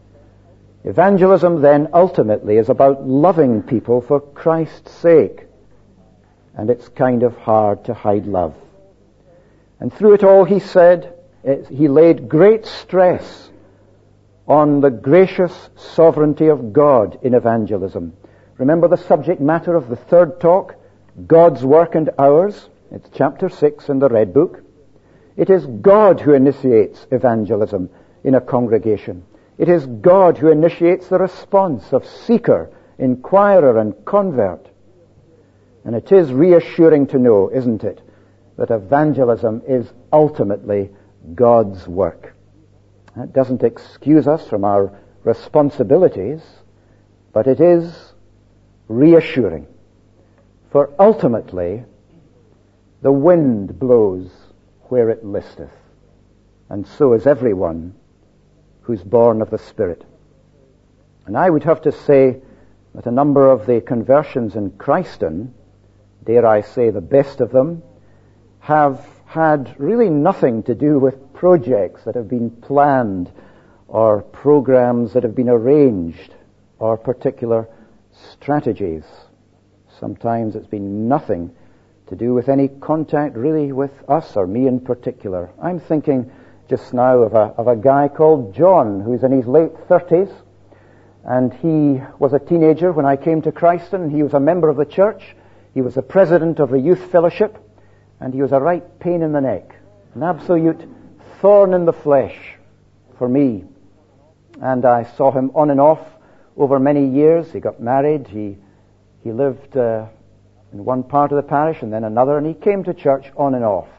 Evangelism then ultimately is about loving people for Christ's sake. And it's kind of hard to hide love. And through it all, he said, he laid great stress on the gracious sovereignty of God in evangelism. Remember the subject matter of the third talk? God's work and ours. It's chapter six in the Red Book. It is God who initiates evangelism in a congregation. It is God who initiates the response of seeker, inquirer, and convert. And it is reassuring to know, isn't it, that evangelism is ultimately God's work. That doesn't excuse us from our responsibilities, but it is reassuring. For ultimately, the wind blows where it listeth, and so is everyone who's born of the Spirit. And I would have to say that a number of the conversions in Christen, dare I say the best of them, have had really nothing to do with projects that have been planned or programs that have been arranged or particular strategies. Sometimes it's been nothing to do with any contact really with us or me in particular. I'm thinking just now of a, of a guy called John who's in his late thirties, and he was a teenager when I came to Christen. He was a member of the church. He was the president of the youth fellowship, and he was a right pain in the neck, an absolute thorn in the flesh for me. And I saw him on and off over many years. He got married. He he lived uh, in one part of the parish and then another, and he came to church on and off.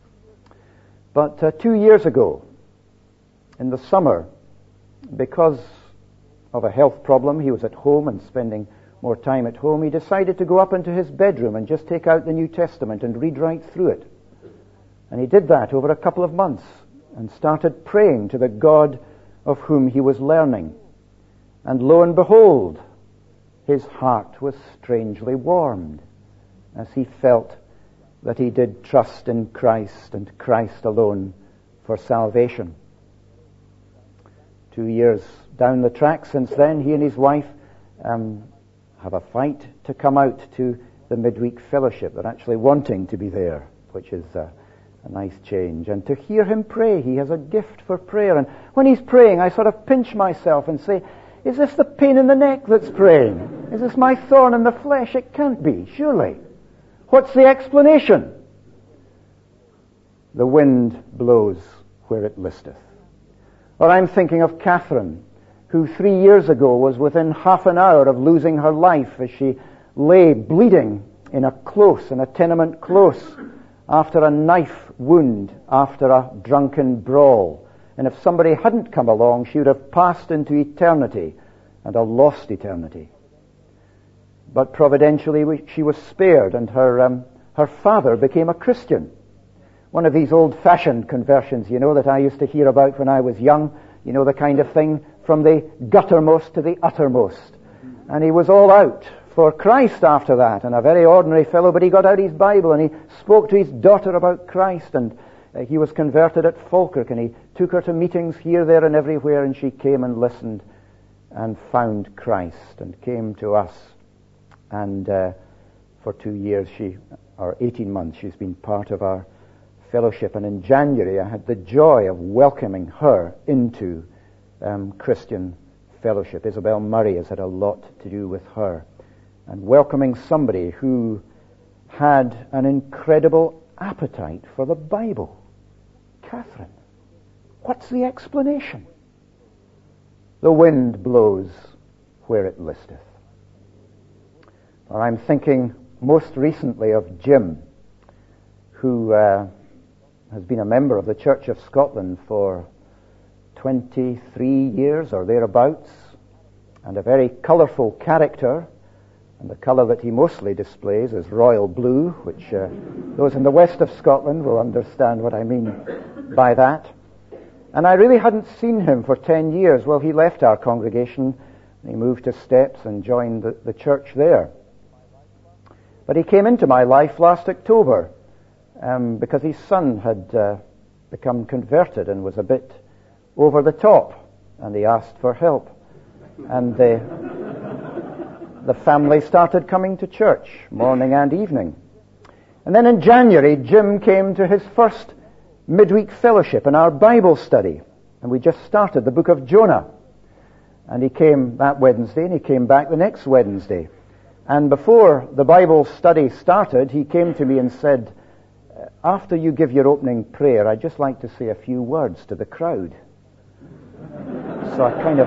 But uh, two years ago, in the summer, because of a health problem, he was at home and spending more time at home, he decided to go up into his bedroom and just take out the New Testament and read right through it. And he did that over a couple of months and started praying to the God of whom he was learning. And lo and behold, his heart was strangely warmed as he felt that he did trust in Christ and Christ alone for salvation. Two years down the track since then, he and his wife um, have a fight to come out to the midweek fellowship. They're actually wanting to be there, which is uh, a nice change. And to hear him pray, he has a gift for prayer. And when he's praying, I sort of pinch myself and say, is this the pain in the neck that's praying? Is this my thorn in the flesh? It can't be, surely. What's the explanation? The wind blows where it listeth. Or I'm thinking of Catherine, who three years ago was within half an hour of losing her life as she lay bleeding in a close, in a tenement close, after a knife wound, after a drunken brawl. And if somebody hadn't come along, she would have passed into eternity, and a lost eternity. But providentially, she was spared, and her um, her father became a Christian. One of these old-fashioned conversions, you know, that I used to hear about when I was young. You know, the kind of thing from the guttermost to the uttermost. And he was all out for Christ after that, and a very ordinary fellow, but he got out his Bible and he spoke to his daughter about Christ, and uh, he was converted at Falkirk, and he took her to meetings here, there, and everywhere, and she came and listened and found Christ and came to us. And uh, for two years, she, or eighteen months, she's been part of our Fellowship, and in January I had the joy of welcoming her into um, Christian Fellowship. Isabel Murray has had a lot to do with her, and welcoming somebody who had an incredible appetite for the Bible. Catherine, what's the explanation? The wind blows where it listeth. Or I'm thinking most recently of Jim, who uh, has been a member of the Church of Scotland for twenty-three years or thereabouts, and a very colourful character, and the colour that he mostly displays is royal blue, which uh, those in the west of Scotland will understand what I mean by that. And I really hadn't seen him for ten years. Well, he left our congregation, he moved to Steps and joined the, the church there. But he came into my life last October, Um, because his son had uh, become converted and was a bit over the top, and he asked for help. And the, the family started coming to church morning and evening. And then in January, Jim came to his first midweek fellowship in our Bible study, and we just started the book of Jonah. And he came that Wednesday, and he came back the next Wednesday. And before the Bible study started, he came to me and said, "After you give your opening prayer, I'd just like to say a few words to the crowd." So I kind of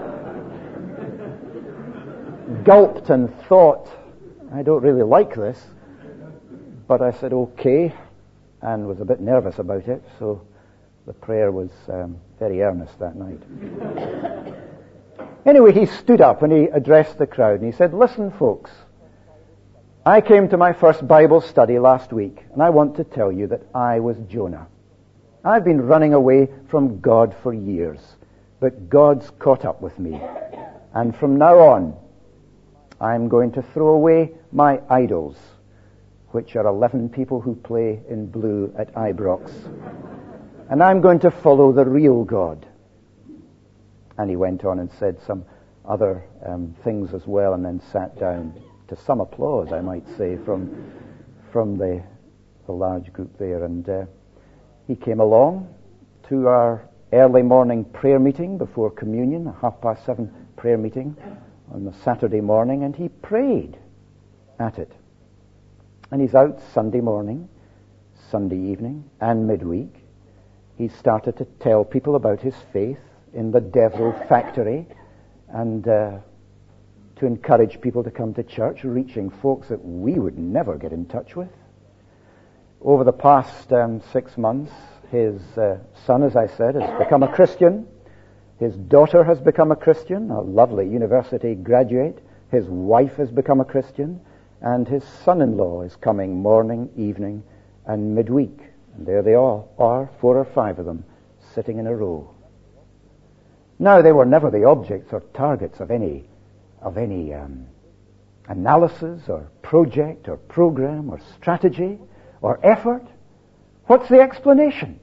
gulped and thought, I don't really like this. But I said, okay, and was a bit nervous about it. So the prayer was um, very earnest that night. Anyway, he stood up and he addressed the crowd and he said, "Listen, folks, I came to my first Bible study last week, and I want to tell you that I was Jonah. I've been running away from God for years, but God's caught up with me. And from now on, I'm going to throw away my idols, which are eleven people who play in blue at Ibrox. And I'm going to follow the real God." And he went on and said some other um, things as well, and then sat down, to some applause, I might say, from from the, the large group there. And uh, he came along to our early morning prayer meeting before communion, a half past seven prayer meeting on the Saturday morning, and he prayed at it. And he's out Sunday morning, Sunday evening, and midweek. He started to tell people about his faith in the Devil Factory, and uh, to encourage people to come to church, reaching folks that we would never get in touch with. Over the past um, six months, his uh, son, as I said, has become a Christian. His daughter has become a Christian, a lovely university graduate. His wife has become a Christian. And his son-in-law is coming morning, evening, and midweek. And there they all are, four or five of them, sitting in a row. Now, they were never the objects or targets of any of any um, analysis or project or program or strategy or effort. What's the explanation?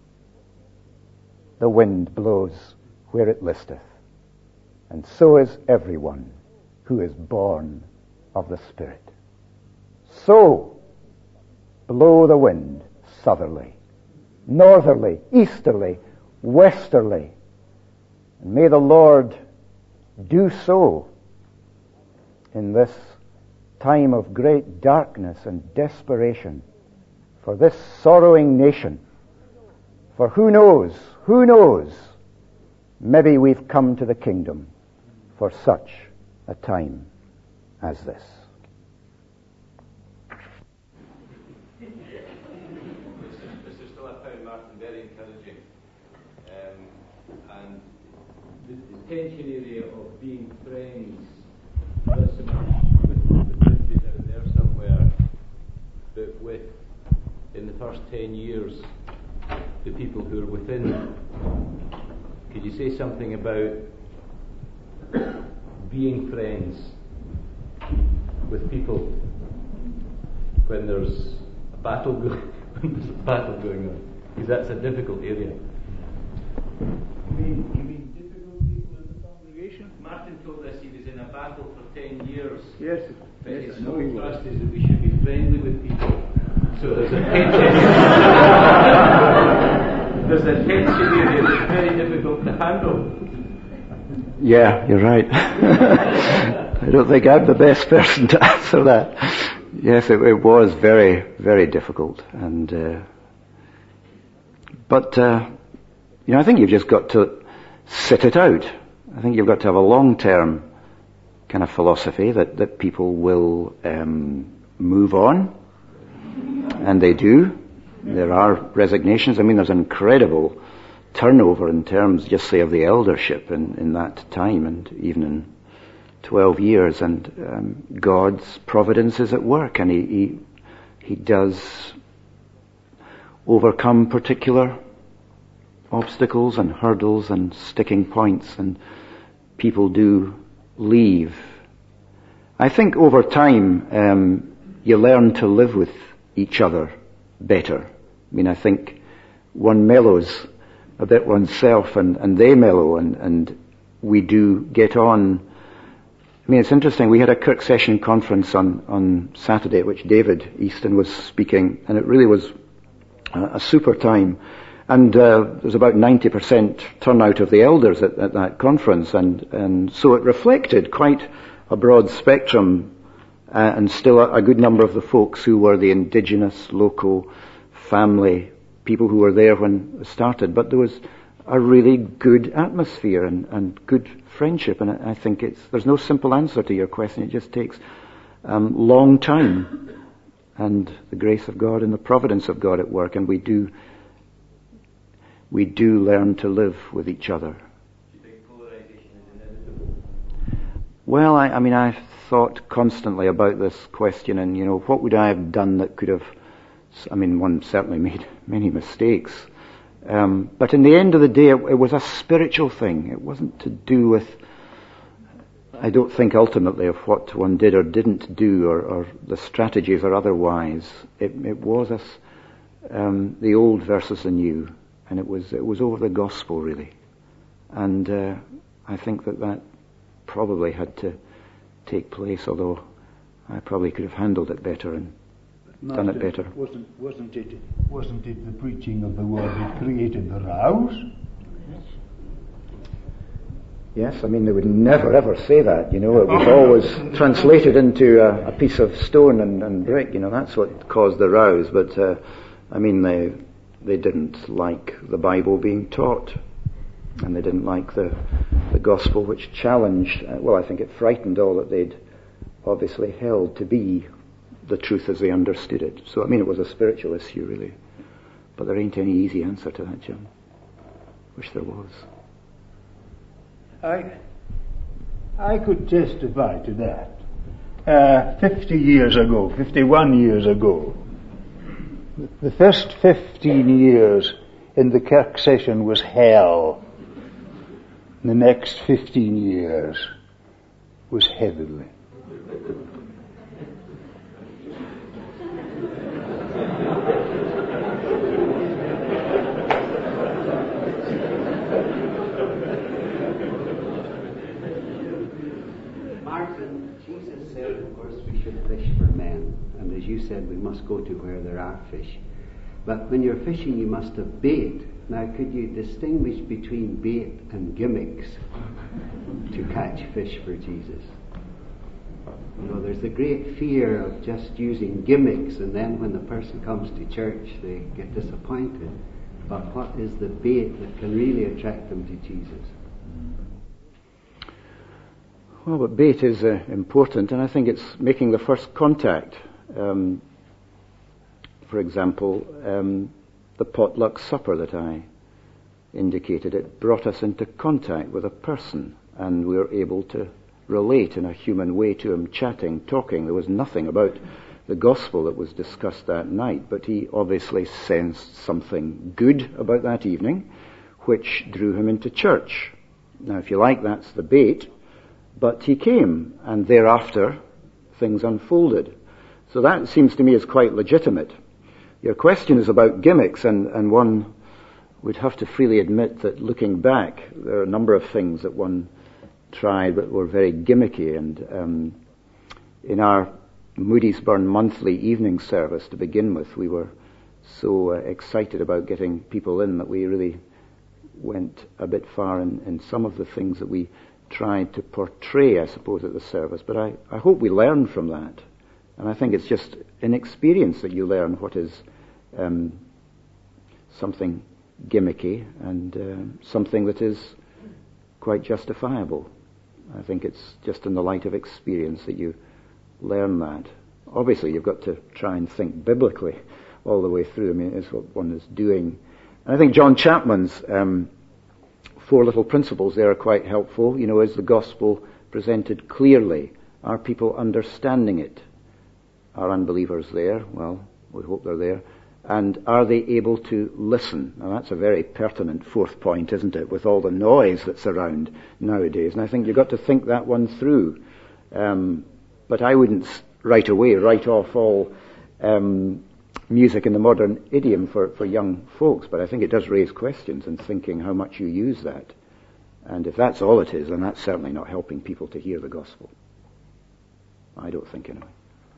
The wind blows where it listeth, and so is everyone who is born of the Spirit. So, blow the wind southerly, northerly, easterly, westerly, and may the Lord do so in this time of great darkness and desperation for this sorrowing nation. For who knows, who knows, maybe we've come to the kingdom for such a time as this. Mister Still, I found Martin very encouraging. Um, and the, the tension area of being friends, not so much with the bit out there somewhere, but with, in the first ten years, the people who are within. Could you say something about being friends with people when there's a battle going when there's a battle going on? Because that's a difficult area. You mean, you mean difficult people in the congregation? Martin told us he was in a battle for ten years. Yes, But yes, his I know he whole was. thrust is that we should be friendly with people. So there's a tension. there's a tension area that's very difficult to handle. Yeah, you're right. I don't think I'm the best person to answer that. Yes, it, it was very, very difficult, and uh, but uh, you know, I think you've just got to sit it out. I think you've got to have a long-term kind of philosophy that that people will um, move on, and they do. There are resignations. I mean, there's an incredible turnover in terms, just say, of the eldership in, in that time, and even in twelve years. And um, God's providence is at work, and He He, he does overcome particular obstacles and hurdles and sticking points, and people do leave. I think over time um, you learn to live with each other better. I mean, I think one mellows a bit oneself, and, and they mellow, and, and we do get on. I mean, it's interesting. We had a Kirk Session conference on, on Saturday at which David Easton was speaking, and it really was a, a super time. And uh, there was about ninety percent turnout of the elders at, at that conference, and, and so it reflected quite a broad spectrum, uh, and still a, a good number of the folks who were the indigenous, local, family people who were there when it started. But there was a really good atmosphere and, and good friendship, and I think it's there's no simple answer to your question. It just takes um, long time, and the grace of God and the providence of God at work, and we do we do learn to live with each other. Do you think polarization is inevitable? Well, I, I mean, I've thought constantly about this question, and you know, what would I have done that could have, I mean, one certainly made many mistakes, um, but in the end of the day, it, it was a spiritual thing. It wasn't to do with, I don't think ultimately, of what one did or didn't do, or, or the strategies or otherwise. It, it was us, um, the old versus the new. And it was it was over the gospel, really. And uh, I think that that probably had to take place, although I probably could have handled it better and Master, done it better. Wasn't, wasn't, it, wasn't it the preaching of the word that created the rows? Yes, I mean, they would never ever say that, you know. It was always translated into a, a piece of stone and, and brick, you know. That's what caused the rows. But, uh, I mean, they... They didn't like the Bible being taught, and they didn't like the the gospel, which challenged, uh, well, I think it frightened all that they'd obviously held to be the truth as they understood it. So, I mean, it was a spiritual issue, really. But there ain't any easy answer to that, John. Wish there was. I, I could testify to that. Uh, fifty years ago, fifty-one years ago, the first fifteen years in the Kirk Session was hell. The next fifteen years was heavenly. Martin, Jesus said, of course, we should fish for men. And as you said, we must go to where there are fish. But when you're fishing, you must have bait. Now, could you distinguish between bait and gimmicks to catch fish for Jesus? You know, there's a great fear of just using gimmicks, and then when the person comes to church, they get disappointed. But what is the bait that can really attract them to Jesus? Well, but bait is uh, important, and I think it's making the first contact. Um, for example, um, the potluck supper that I indicated, it brought us into contact with a person, and we were able to relate in a human way to him, chatting, talking. There was nothing about the gospel that was discussed that night, but he obviously sensed something good about that evening, which drew him into church. Now, if you like, that's the bait, but he came, and thereafter things unfolded. So that seems to me is quite legitimate. Your question is about gimmicks, and, and one would have to freely admit that looking back, there are a number of things that one tried that were very gimmicky. And um, in our Moodiesburn monthly evening service, to begin with, we were so uh, excited about getting people in that we really went a bit far in, in some of the things that we tried to portray, I suppose, at the service. But I, I hope we learn from that. And I think it's just in experience that you learn what is um, something gimmicky and uh, something that is quite justifiable. I think it's just in the light of experience that you learn that. Obviously, you've got to try and think biblically all the way through. I mean, it's what one is doing. And I think John Chapman's um, four little principles there are quite helpful. You know, is the gospel presented clearly? Are people understanding it? Are unbelievers there? Well, we hope they're there. And are they able to listen? Now, that's a very pertinent fourth point, isn't it, with all the noise that's around nowadays. And I think you've got to think that one through. Um, but I wouldn't right away write off all um, music in the modern idiom for, for young folks, but I think it does raise questions in thinking how much you use that. And if that's all it is, then that's certainly not helping people to hear the gospel. I don't think, anyway.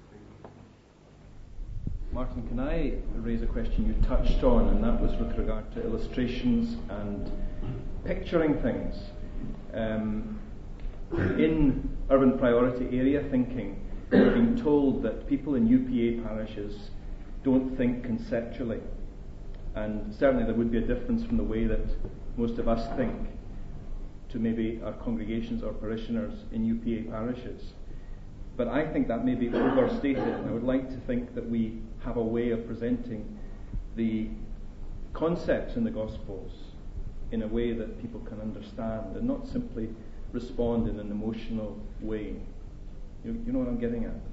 Martin, can I raise a question you touched on, and that was with regard to illustrations and picturing things. Um, in urban priority area thinking, we're being told that people in U P A parishes don't think conceptually. And certainly there would be a difference from the way that most of us think to maybe our congregations or parishioners in U P A parishes. But I think that may be overstated, and I would like to think that we have a way of presenting the concepts in the Gospels in a way that people can understand and not simply respond in an emotional way. You, you know what I'm getting at?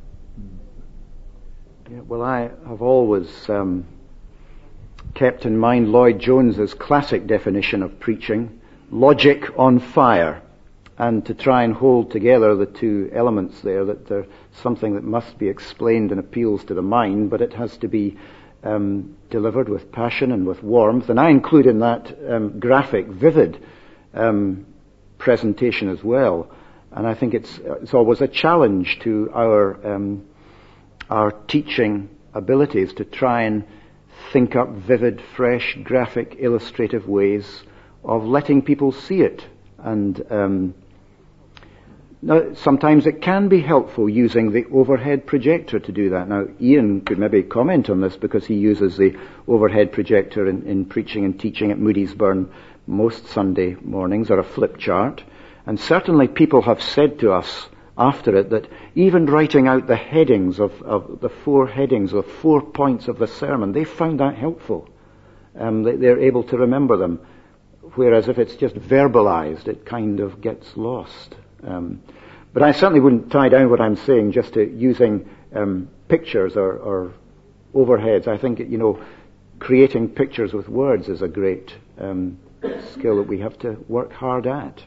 Yeah, well, I have always um, kept in mind Lloyd Jones's classic definition of preaching, logic on fire, and to try and hold together the two elements there, that there's something that must be explained and appeals to the mind, but it has to be um, delivered with passion and with warmth. And I include in that um, graphic, vivid um, presentation as well. And I think it's it's always a challenge to our um, our teaching abilities to try and think up vivid, fresh, graphic, illustrative ways of letting people see it. And um, now, sometimes it can be helpful using the overhead projector to do that. Now, Ian could maybe comment on this because he uses the overhead projector in, in preaching and teaching at Moodiesburn most Sunday mornings, or a flip chart. And certainly people have said to us after it that even writing out the headings of, of the four headings, the four points of the sermon, they found that helpful. Um, they, they're able to remember them. Whereas if it's just verbalized, it kind of gets lost. Um, but I certainly wouldn't tie down what I'm saying just to using um, pictures or, or overheads. I think, you know, creating pictures with words is a great um, skill that we have to work hard at.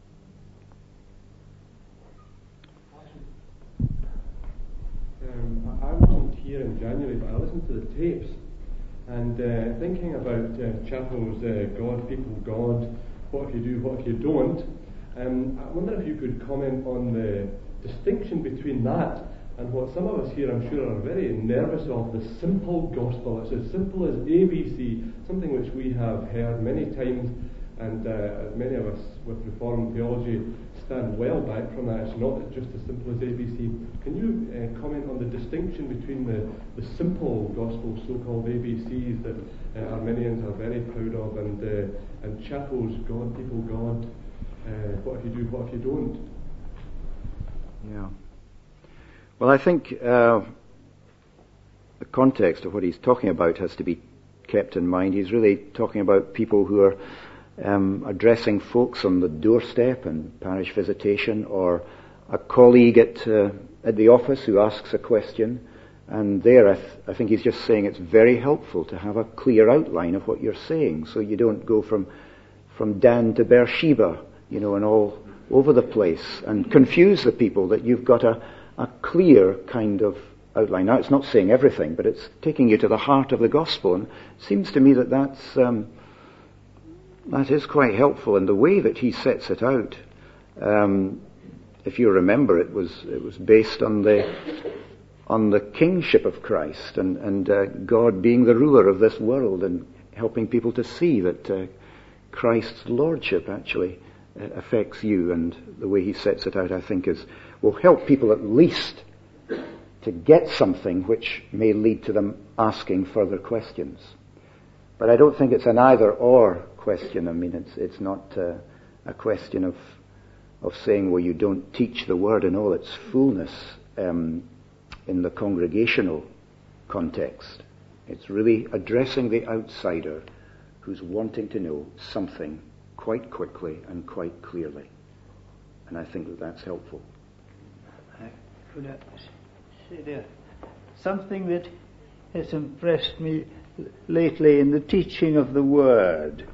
Um, I wasn't here in January, but I listened to the tapes. And uh, thinking about uh, Chapel's uh, God, people, God, what if you do, what if you don't, um, I wonder if you could comment on the distinction between that and what some of us here, I'm sure, are very nervous of, the simple gospel. It's as simple as A B C, something which we have heard many times, and uh, many of us with Reformed theology stand well back from that. It's not just as simple as A B C. Can you uh, comment on the distinction between the, the simple gospel, so-called A B Cs that uh, Arminians are very proud of, and uh, and Chapel's God, people, God, uh, what if you do, what if you don't? Yeah. Well, I think uh, the context of what he's talking about has to be kept in mind. He's really talking about people who are Um, addressing folks on the doorstep and parish visitation, or a colleague at uh, at the office who asks a question. And there I, th- I think he's just saying it's very helpful to have a clear outline of what you're saying, so you don't go from from Dan to Beersheba, you know, and all over the place and confuse the people, that you've got a, a clear kind of outline. Now, it's not saying everything, but it's taking you to the heart of the gospel. And it seems to me that that's um, That is quite helpful in the way that he sets it out. Um, if you remember, it was it was based on the on the kingship of Christ and, and uh, God being the ruler of this world, and helping people to see that uh, Christ's lordship actually uh, affects you, and the way he sets it out, I think, is will help people at least to get something which may lead to them asking further questions. But I don't think it's an either-or question. I mean, it's it's not uh, a question of of saying, well, you don't teach the word in all its fullness um, in the congregational context. It's really addressing the outsider who's wanting to know something quite quickly and quite clearly. And I think that that's helpful. I could have said uh, something that has impressed me lately in the teaching of the Word.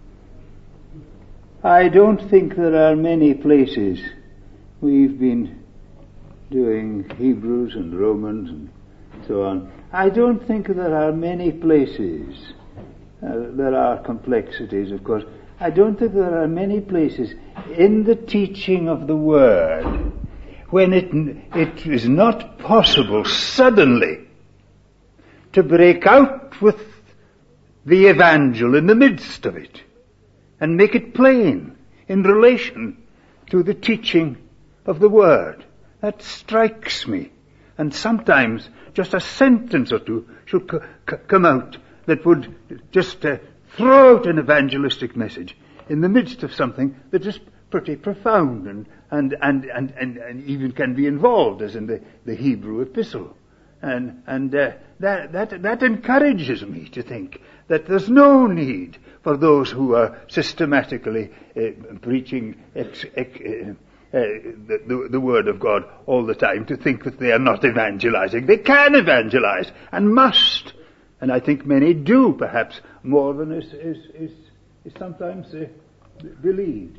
I don't think there are many places. We've been doing Hebrews and Romans and so on. I don't think there are many places. Uh, there are complexities, of course. I don't think there are many places in the teaching of the Word when it, it is not possible suddenly to break out with the evangel in the midst of it and make it plain in relation to the teaching of the Word. That strikes me. And sometimes just a sentence or two should c- c- come out that would just uh, throw out an evangelistic message in the midst of something that is pretty profound and, and, and, and, and, and even can be involved, as in the, the Hebrew epistle. And, and uh, that, that, that encourages me to think that there's no need for those who are systematically uh, preaching ex, ex, uh, uh, the, the, the Word of God all the time to think that they are not evangelizing. They can evangelize and must. And I think many do, perhaps, more than is, is, is, is sometimes uh, believed.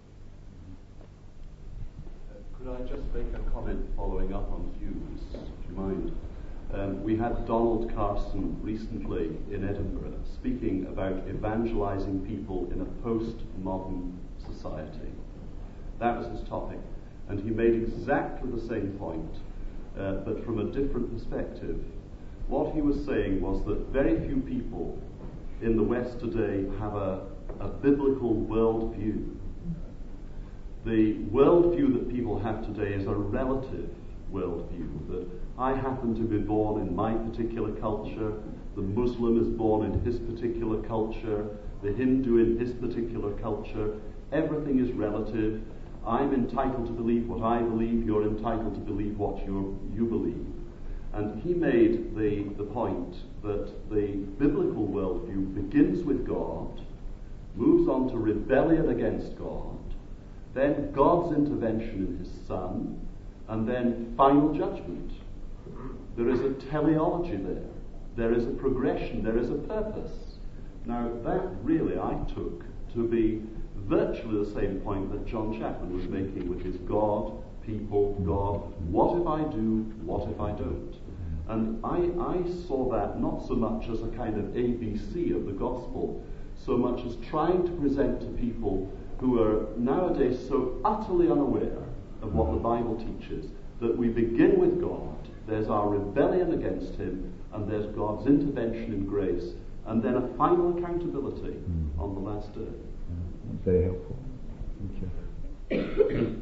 Could I just make a comment following up on Hughes? Do you mind? Um, we had Donald Carson recently in Edinburgh speaking about evangelizing people in a post-modern society. That was his topic. And he made exactly the same point, uh, but from a different perspective. What he was saying was that very few people in the West today have a, a biblical worldview. The worldview that people have today is a relative worldview, that I happen to be born in my particular culture, the Muslim is born in his particular culture, the Hindu in his particular culture. Everything is relative. I'm entitled to believe what I believe, you're entitled to believe what you you believe. And he made the, the point that the biblical worldview begins with God, moves on to rebellion against God, then God's intervention in his Son, and then final judgment. There is a teleology there. There is a progression. There is a purpose. Now, that really I took to be virtually the same point that John Chapman was making with his God, people, God. What if I do? What if I don't? And I, I saw that not so much as a kind of A B C of the gospel, so much as trying to present to people who are nowadays so utterly unaware of what the Bible teaches, that we begin with God, there's our rebellion against him, and there's God's intervention in grace, and then a final accountability mm. on the last day. Mm. Very helpful. Thank you.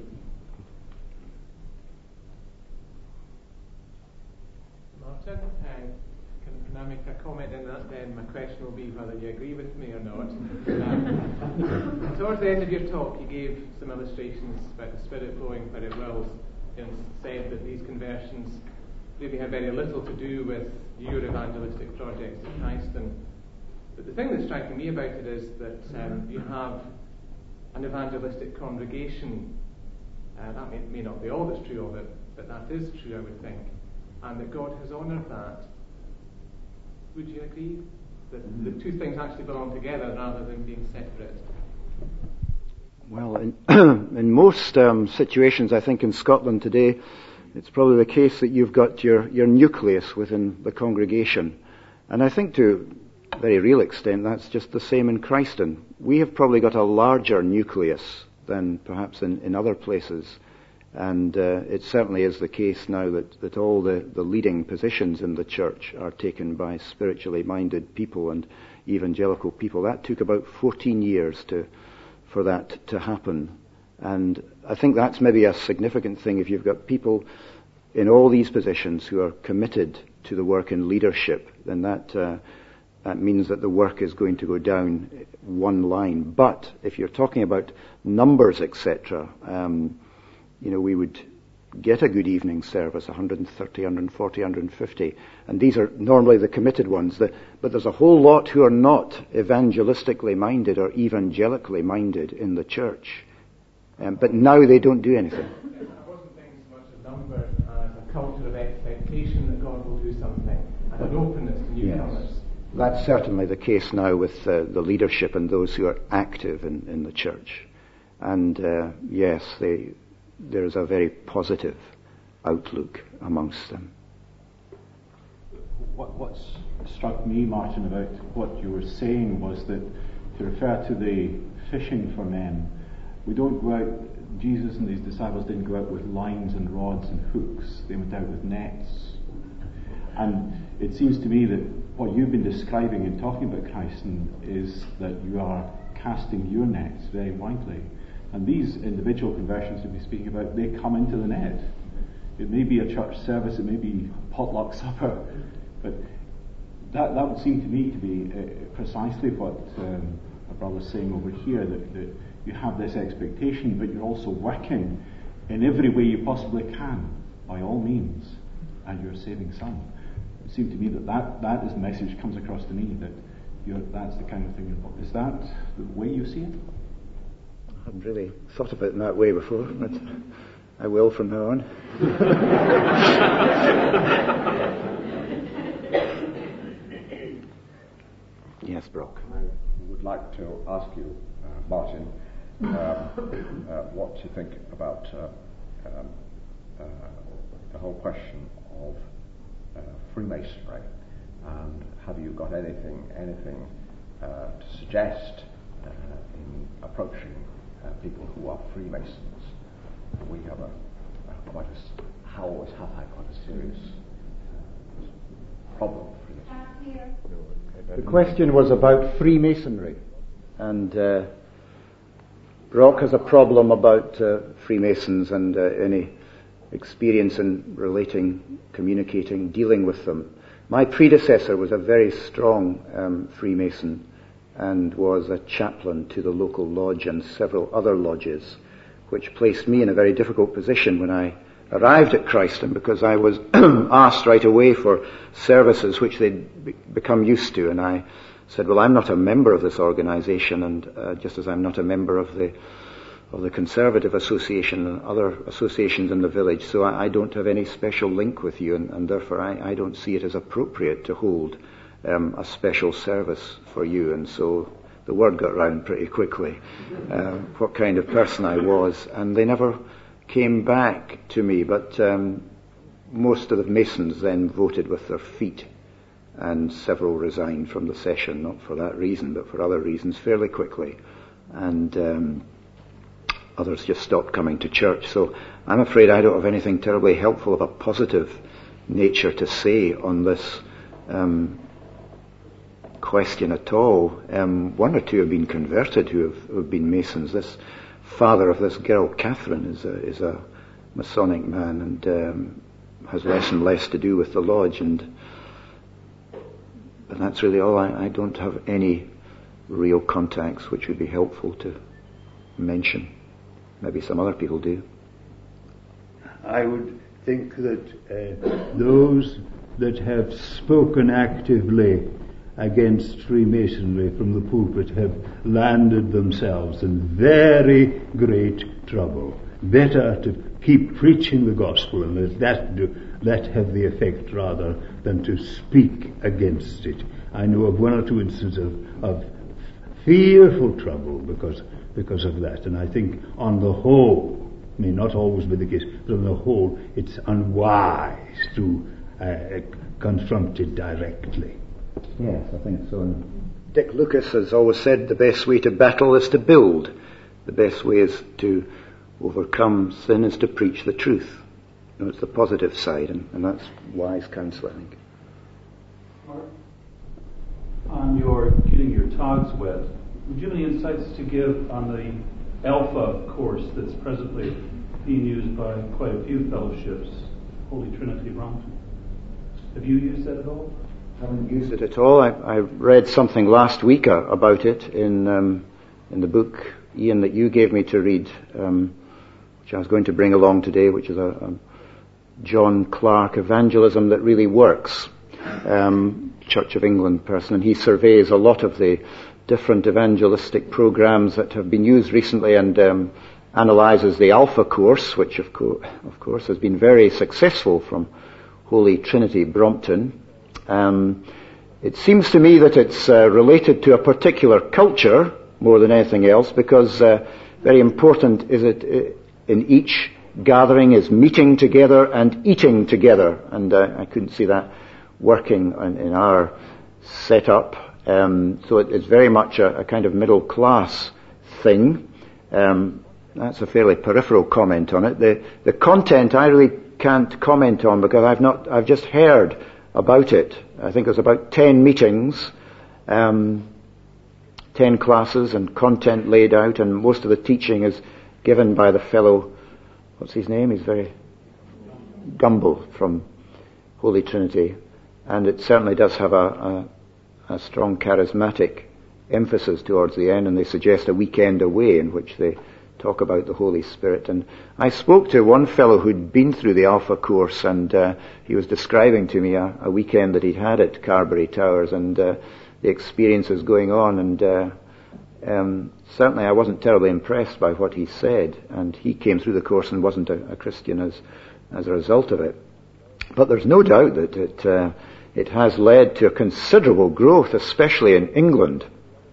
Martin, uh, can, can I make a comment in that then? My question will be whether you agree with me or not. Um, towards the end of your talk, you gave some illustrations about the Spirit flowing where it wills, and said that these conversions really had very little to do with your evangelistic projects at Christ. But the thing that's striking me about it is that um, you have an evangelistic congregation. Uh, that may, may not be all that's true of it, but that is true, I would think. And that God has honoured that. Would you agree that mm-hmm. the two things actually belong together rather than being separate? Well, in, in most um, situations, I think in Scotland today, it's probably the case that you've got your, your nucleus within the congregation. And I think to a very real extent, that's just the same in Christen. We have probably got a larger nucleus than perhaps in, in other places And uh, it certainly is the case now that, that all the, the leading positions in the church are taken by spiritually minded people and evangelical people. That took about fourteen years to for that to happen. And I think that's maybe a significant thing. If you've got people in all these positions who are committed to the work in leadership, then that uh, that means that the work is going to go down one line. But if you're talking about numbers, et cetera, um, you know, we would get a good evening service, one hundred thirty, one hundred forty, one hundred fifty, and these are normally the committed ones. That, but there's a whole lot who are not evangelistically minded or evangelically minded in the church. Um, but now they don't do anything. I wasn't thinking so much of numbers as a culture of expectation that God will do something, and an openness to newcomers. Yes. That's certainly the case now with uh, the leadership and those who are active in, in the church. And uh, yes, they, there is a very positive outlook amongst them. What, what's struck me, Martin, about what you were saying was that to refer to the fishing for men, we don't go out, Jesus and his disciples didn't go out with lines and rods and hooks, they went out with nets. And it seems to me that what you've been describing in talking about Christ is that you are casting your nets very widely. And these individual conversions you've been speaking about, they come into the net. It may be a church service, it may be potluck supper, but that, that would seem to me to be uh, precisely what um, a brother's saying over here, that, that you have this expectation, but you're also working in every way you possibly can, by all means, and you're saving some. It seemed to me that that, that is the message comes across to me, that you're, that's the kind of thing you're... Is that the way you see it? I haven't really thought of it in that way before, but I will from now on. Yes, Brock. I would like to ask you, uh, Martin, uh, uh, what you think about uh, um, uh, the whole question of uh, Freemasonry, and have you got anything anything uh, to suggest uh, in approaching uh, people who are Freemasons? We have a, a quite a, how always have had quite a serious uh, problem with Freemasonry. The question was about Freemasonry, and uh, Brock has a problem about uh, Freemasons and uh, any experience in relating, communicating, dealing with them. My predecessor was a very strong um, Freemason and was a chaplain to the local lodge and several other lodges, which placed me in a very difficult position when I arrived at Christen, because I was asked right away for services which they'd be- become used to, and I said, well, I'm not a member of this organization, and uh, just as I'm not a member of the of the Conservative Association and other associations in the village, so I, I don't have any special link with you, and, and therefore I, I don't see it as appropriate to hold um, a special service for you. And so the word got round pretty quickly uh, what kind of person I was, and they never came back to me, but um, most of the Masons then voted with their feet, and several resigned from the session, not for that reason, but for other reasons, fairly quickly. And um, others just stopped coming to church. So I'm afraid I don't have anything terribly helpful of a positive nature to say on this um, question at all. Um, one or two have been converted who have, who have been Masons. This father of this girl, Catherine, is a, is a Masonic man, and um, has less and less to do with the lodge, and and that's really all. I, I don't have any real contacts which would be helpful to mention. Maybe some other people do. I would think that uh, those that have spoken actively against Freemasonry from the pulpit have landed themselves in very great trouble. Better to keep preaching the gospel and let that do, that have the effect rather than to speak against it. I know of one or two instances of, of fearful trouble because because of that, and I think on the whole, may not always be the case, but on the whole, it's unwise to uh, confront it directly. Yes, I think so. And Dick Lucas has always said the best way to battle is to build. The best way is to overcome sin is to preach the truth. You know, it's the positive side, and, and that's wise counsel, I think. On your getting your togs wet, would you have any insights to give on the Alpha course that's presently being used by quite a few fellowships, Holy Trinity Brompton? Have you used that at all? I haven't used it at all. I, I read something last week uh, about it in um, in the book, Ian, that you gave me to read, um, which I was going to bring along today, which is a, a John Clark Evangelism That Really Works, um, Church of England person, and he surveys a lot of the different evangelistic programs that have been used recently, and um, analyzes the Alpha course, which of, co- of course has been very successful from Holy Trinity Brompton. Um, it seems to me that it's uh, related to a particular culture more than anything else, because uh, very important is it uh, in each gathering is meeting together and eating together, and uh, I couldn't see that working in, in our setup. Um, so it, it's very much a, a kind of middle class thing. Um, that's a fairly peripheral comment on it. The the content I really can't comment on, because I've not I've just heard about it. I think there's about ten meetings, um, ten classes, and content laid out, and most of the teaching is given by the fellow, what's his name? He's very Gumble from Holy Trinity, and it certainly does have a, a, a strong charismatic emphasis towards the end, and they suggest a weekend away in which they talk about the Holy Spirit. And I spoke to one fellow who'd been through the Alpha course, and uh, he was describing to me a, a weekend that he'd had at Carberry Towers, and uh, the experiences going on, and uh, um, certainly I wasn't terribly impressed by what he said, and he came through the course and wasn't a, a Christian as as a result of it. But there's no doubt that it uh, it has led to a considerable growth, especially in England.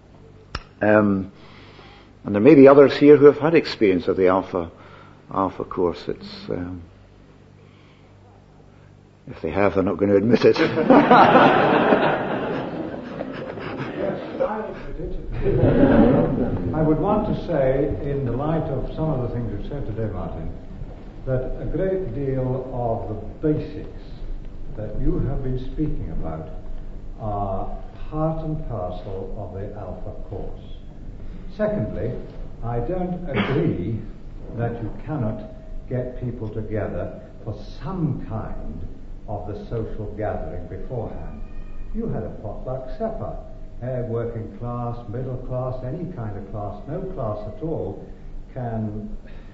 Um, And there may be others here who have had experience of the Alpha Alpha course. It's um, if they have, they're not going to admit it. I would want to say, in the light of some of the things you've said today, Martin, that a great deal of the basics that you have been speaking about are part and parcel of the Alpha course. Secondly, I don't agree that you cannot get people together for some kind of the social gathering beforehand. You had a potluck supper, uh, working class, middle class, any kind of class, no class at all can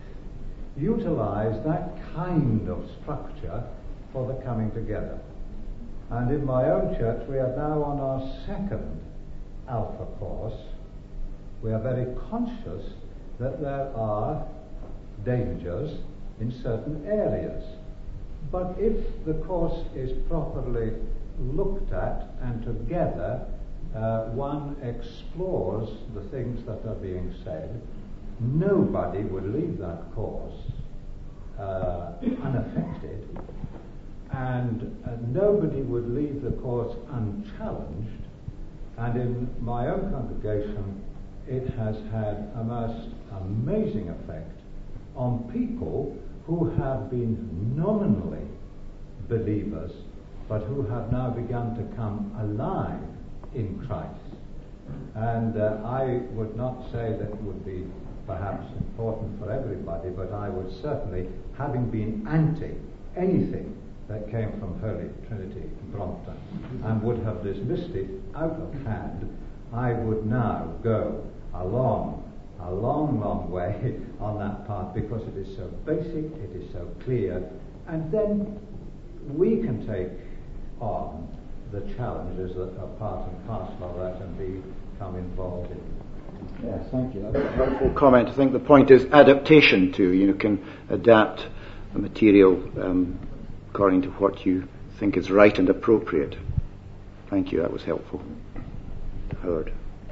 utilize that kind of structure for the coming together. And in my own church, we are now on our second Alpha course. We are very conscious that there are dangers in certain areas. But if the course is properly looked at and together uh, one explores the things that are being said, nobody would leave that course uh, unaffected, and uh, nobody would leave the course unchallenged. And in my own congregation, it has had a most amazing effect on people who have been nominally believers, but who have now begun to come alive in Christ. And uh, I would not say that it would be perhaps important for everybody, but I would certainly, having been anti anything that came from Holy Trinity Brompton and would have dismissed it out of hand, I would now go a long, a long, long way on that path, because it is so basic, it is so clear, and then we can take on the challenges that are part and parcel of that and become involved in. Yes, thank you. That's a helpful comment. I think the point is adaptation too. You can adapt the material um, according to what you think is right and appropriate. Thank you, that was helpful. Heard.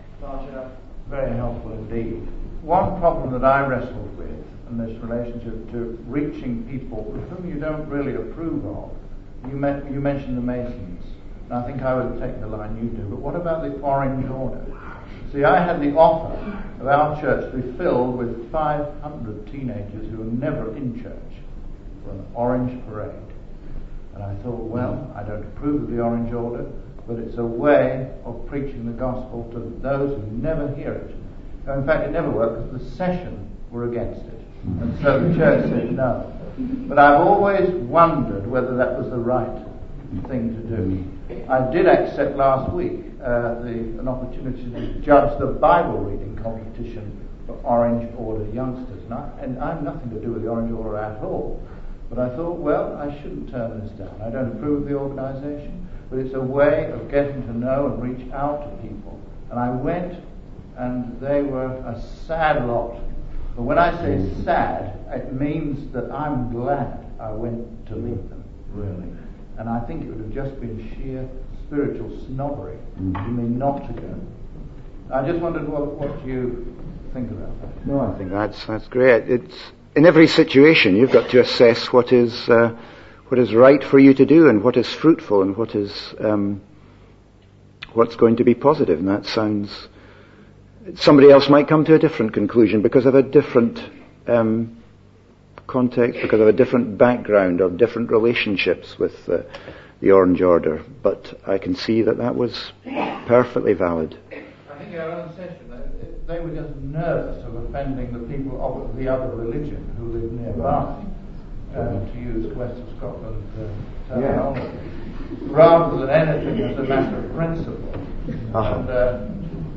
Very helpful indeed. One problem that I wrestled with in this relationship to reaching people whom you don't really approve of, you, met, you mentioned the Masons, and I think I would take the line you do, but what about the Orange Order? See, I had the offer of our church to be filled with five hundred teenagers who were never in church for an orange parade. And I thought, well, I don't approve of the Orange Order, but it's a way of preaching the gospel to those who never hear it. Now, in fact, it never worked because the session were against it. And so the church said no. But I've always wondered whether that was the right thing to do. I did accept last week uh, the, an opportunity to judge the Bible reading competition for Orange Order youngsters. And I, and I have nothing to do with the Orange Order at all. But I thought, well, I shouldn't turn this down. I don't approve of the organisation, but it's a way of getting to know and reach out to people. And I went, and they were a sad lot. But when I say sad, it means that I'm glad I went to meet them, really. And I think it would have just been sheer spiritual snobbery for me not to go. I just wondered what, what you think about that. No, I think that's that's great. It's in every situation you've got to assess what is uh, what is right for you to do and what is fruitful and what is um, what's going to be positive. And that sounds. Somebody else might come to a different conclusion because of a different um, context, because of a different background or different relationships with uh, the Orange Order. But I can see that that was perfectly valid. I think our own session, they were just nervous of offending the people of the other religion who live nearby, uh, to use West of Scotland uh, terminology, yeah. rather than anything as a matter of principle. Uh-huh. And, uh,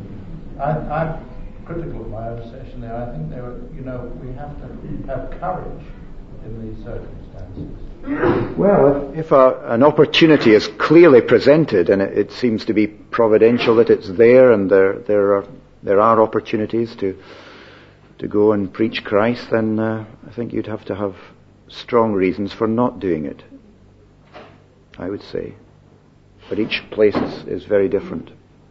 I, I'm critical of my own session there. I think they were, you know, we have to have courage in these circumstances. Well, if, if a, an opportunity is clearly presented and it, it seems to be providential that it's there, and there there are there are opportunities to to go and preach Christ, then uh, I think you'd have to have strong reasons for not doing it, I would say. But each place is, is very different.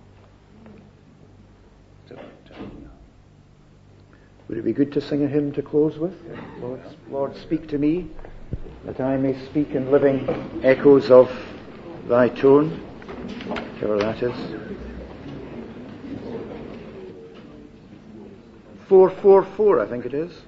Would it be good to sing a hymn to close with? Lord, Lord, speak to me, that I may speak in living echoes of thy tone, whatever that is. four four four, I think it is.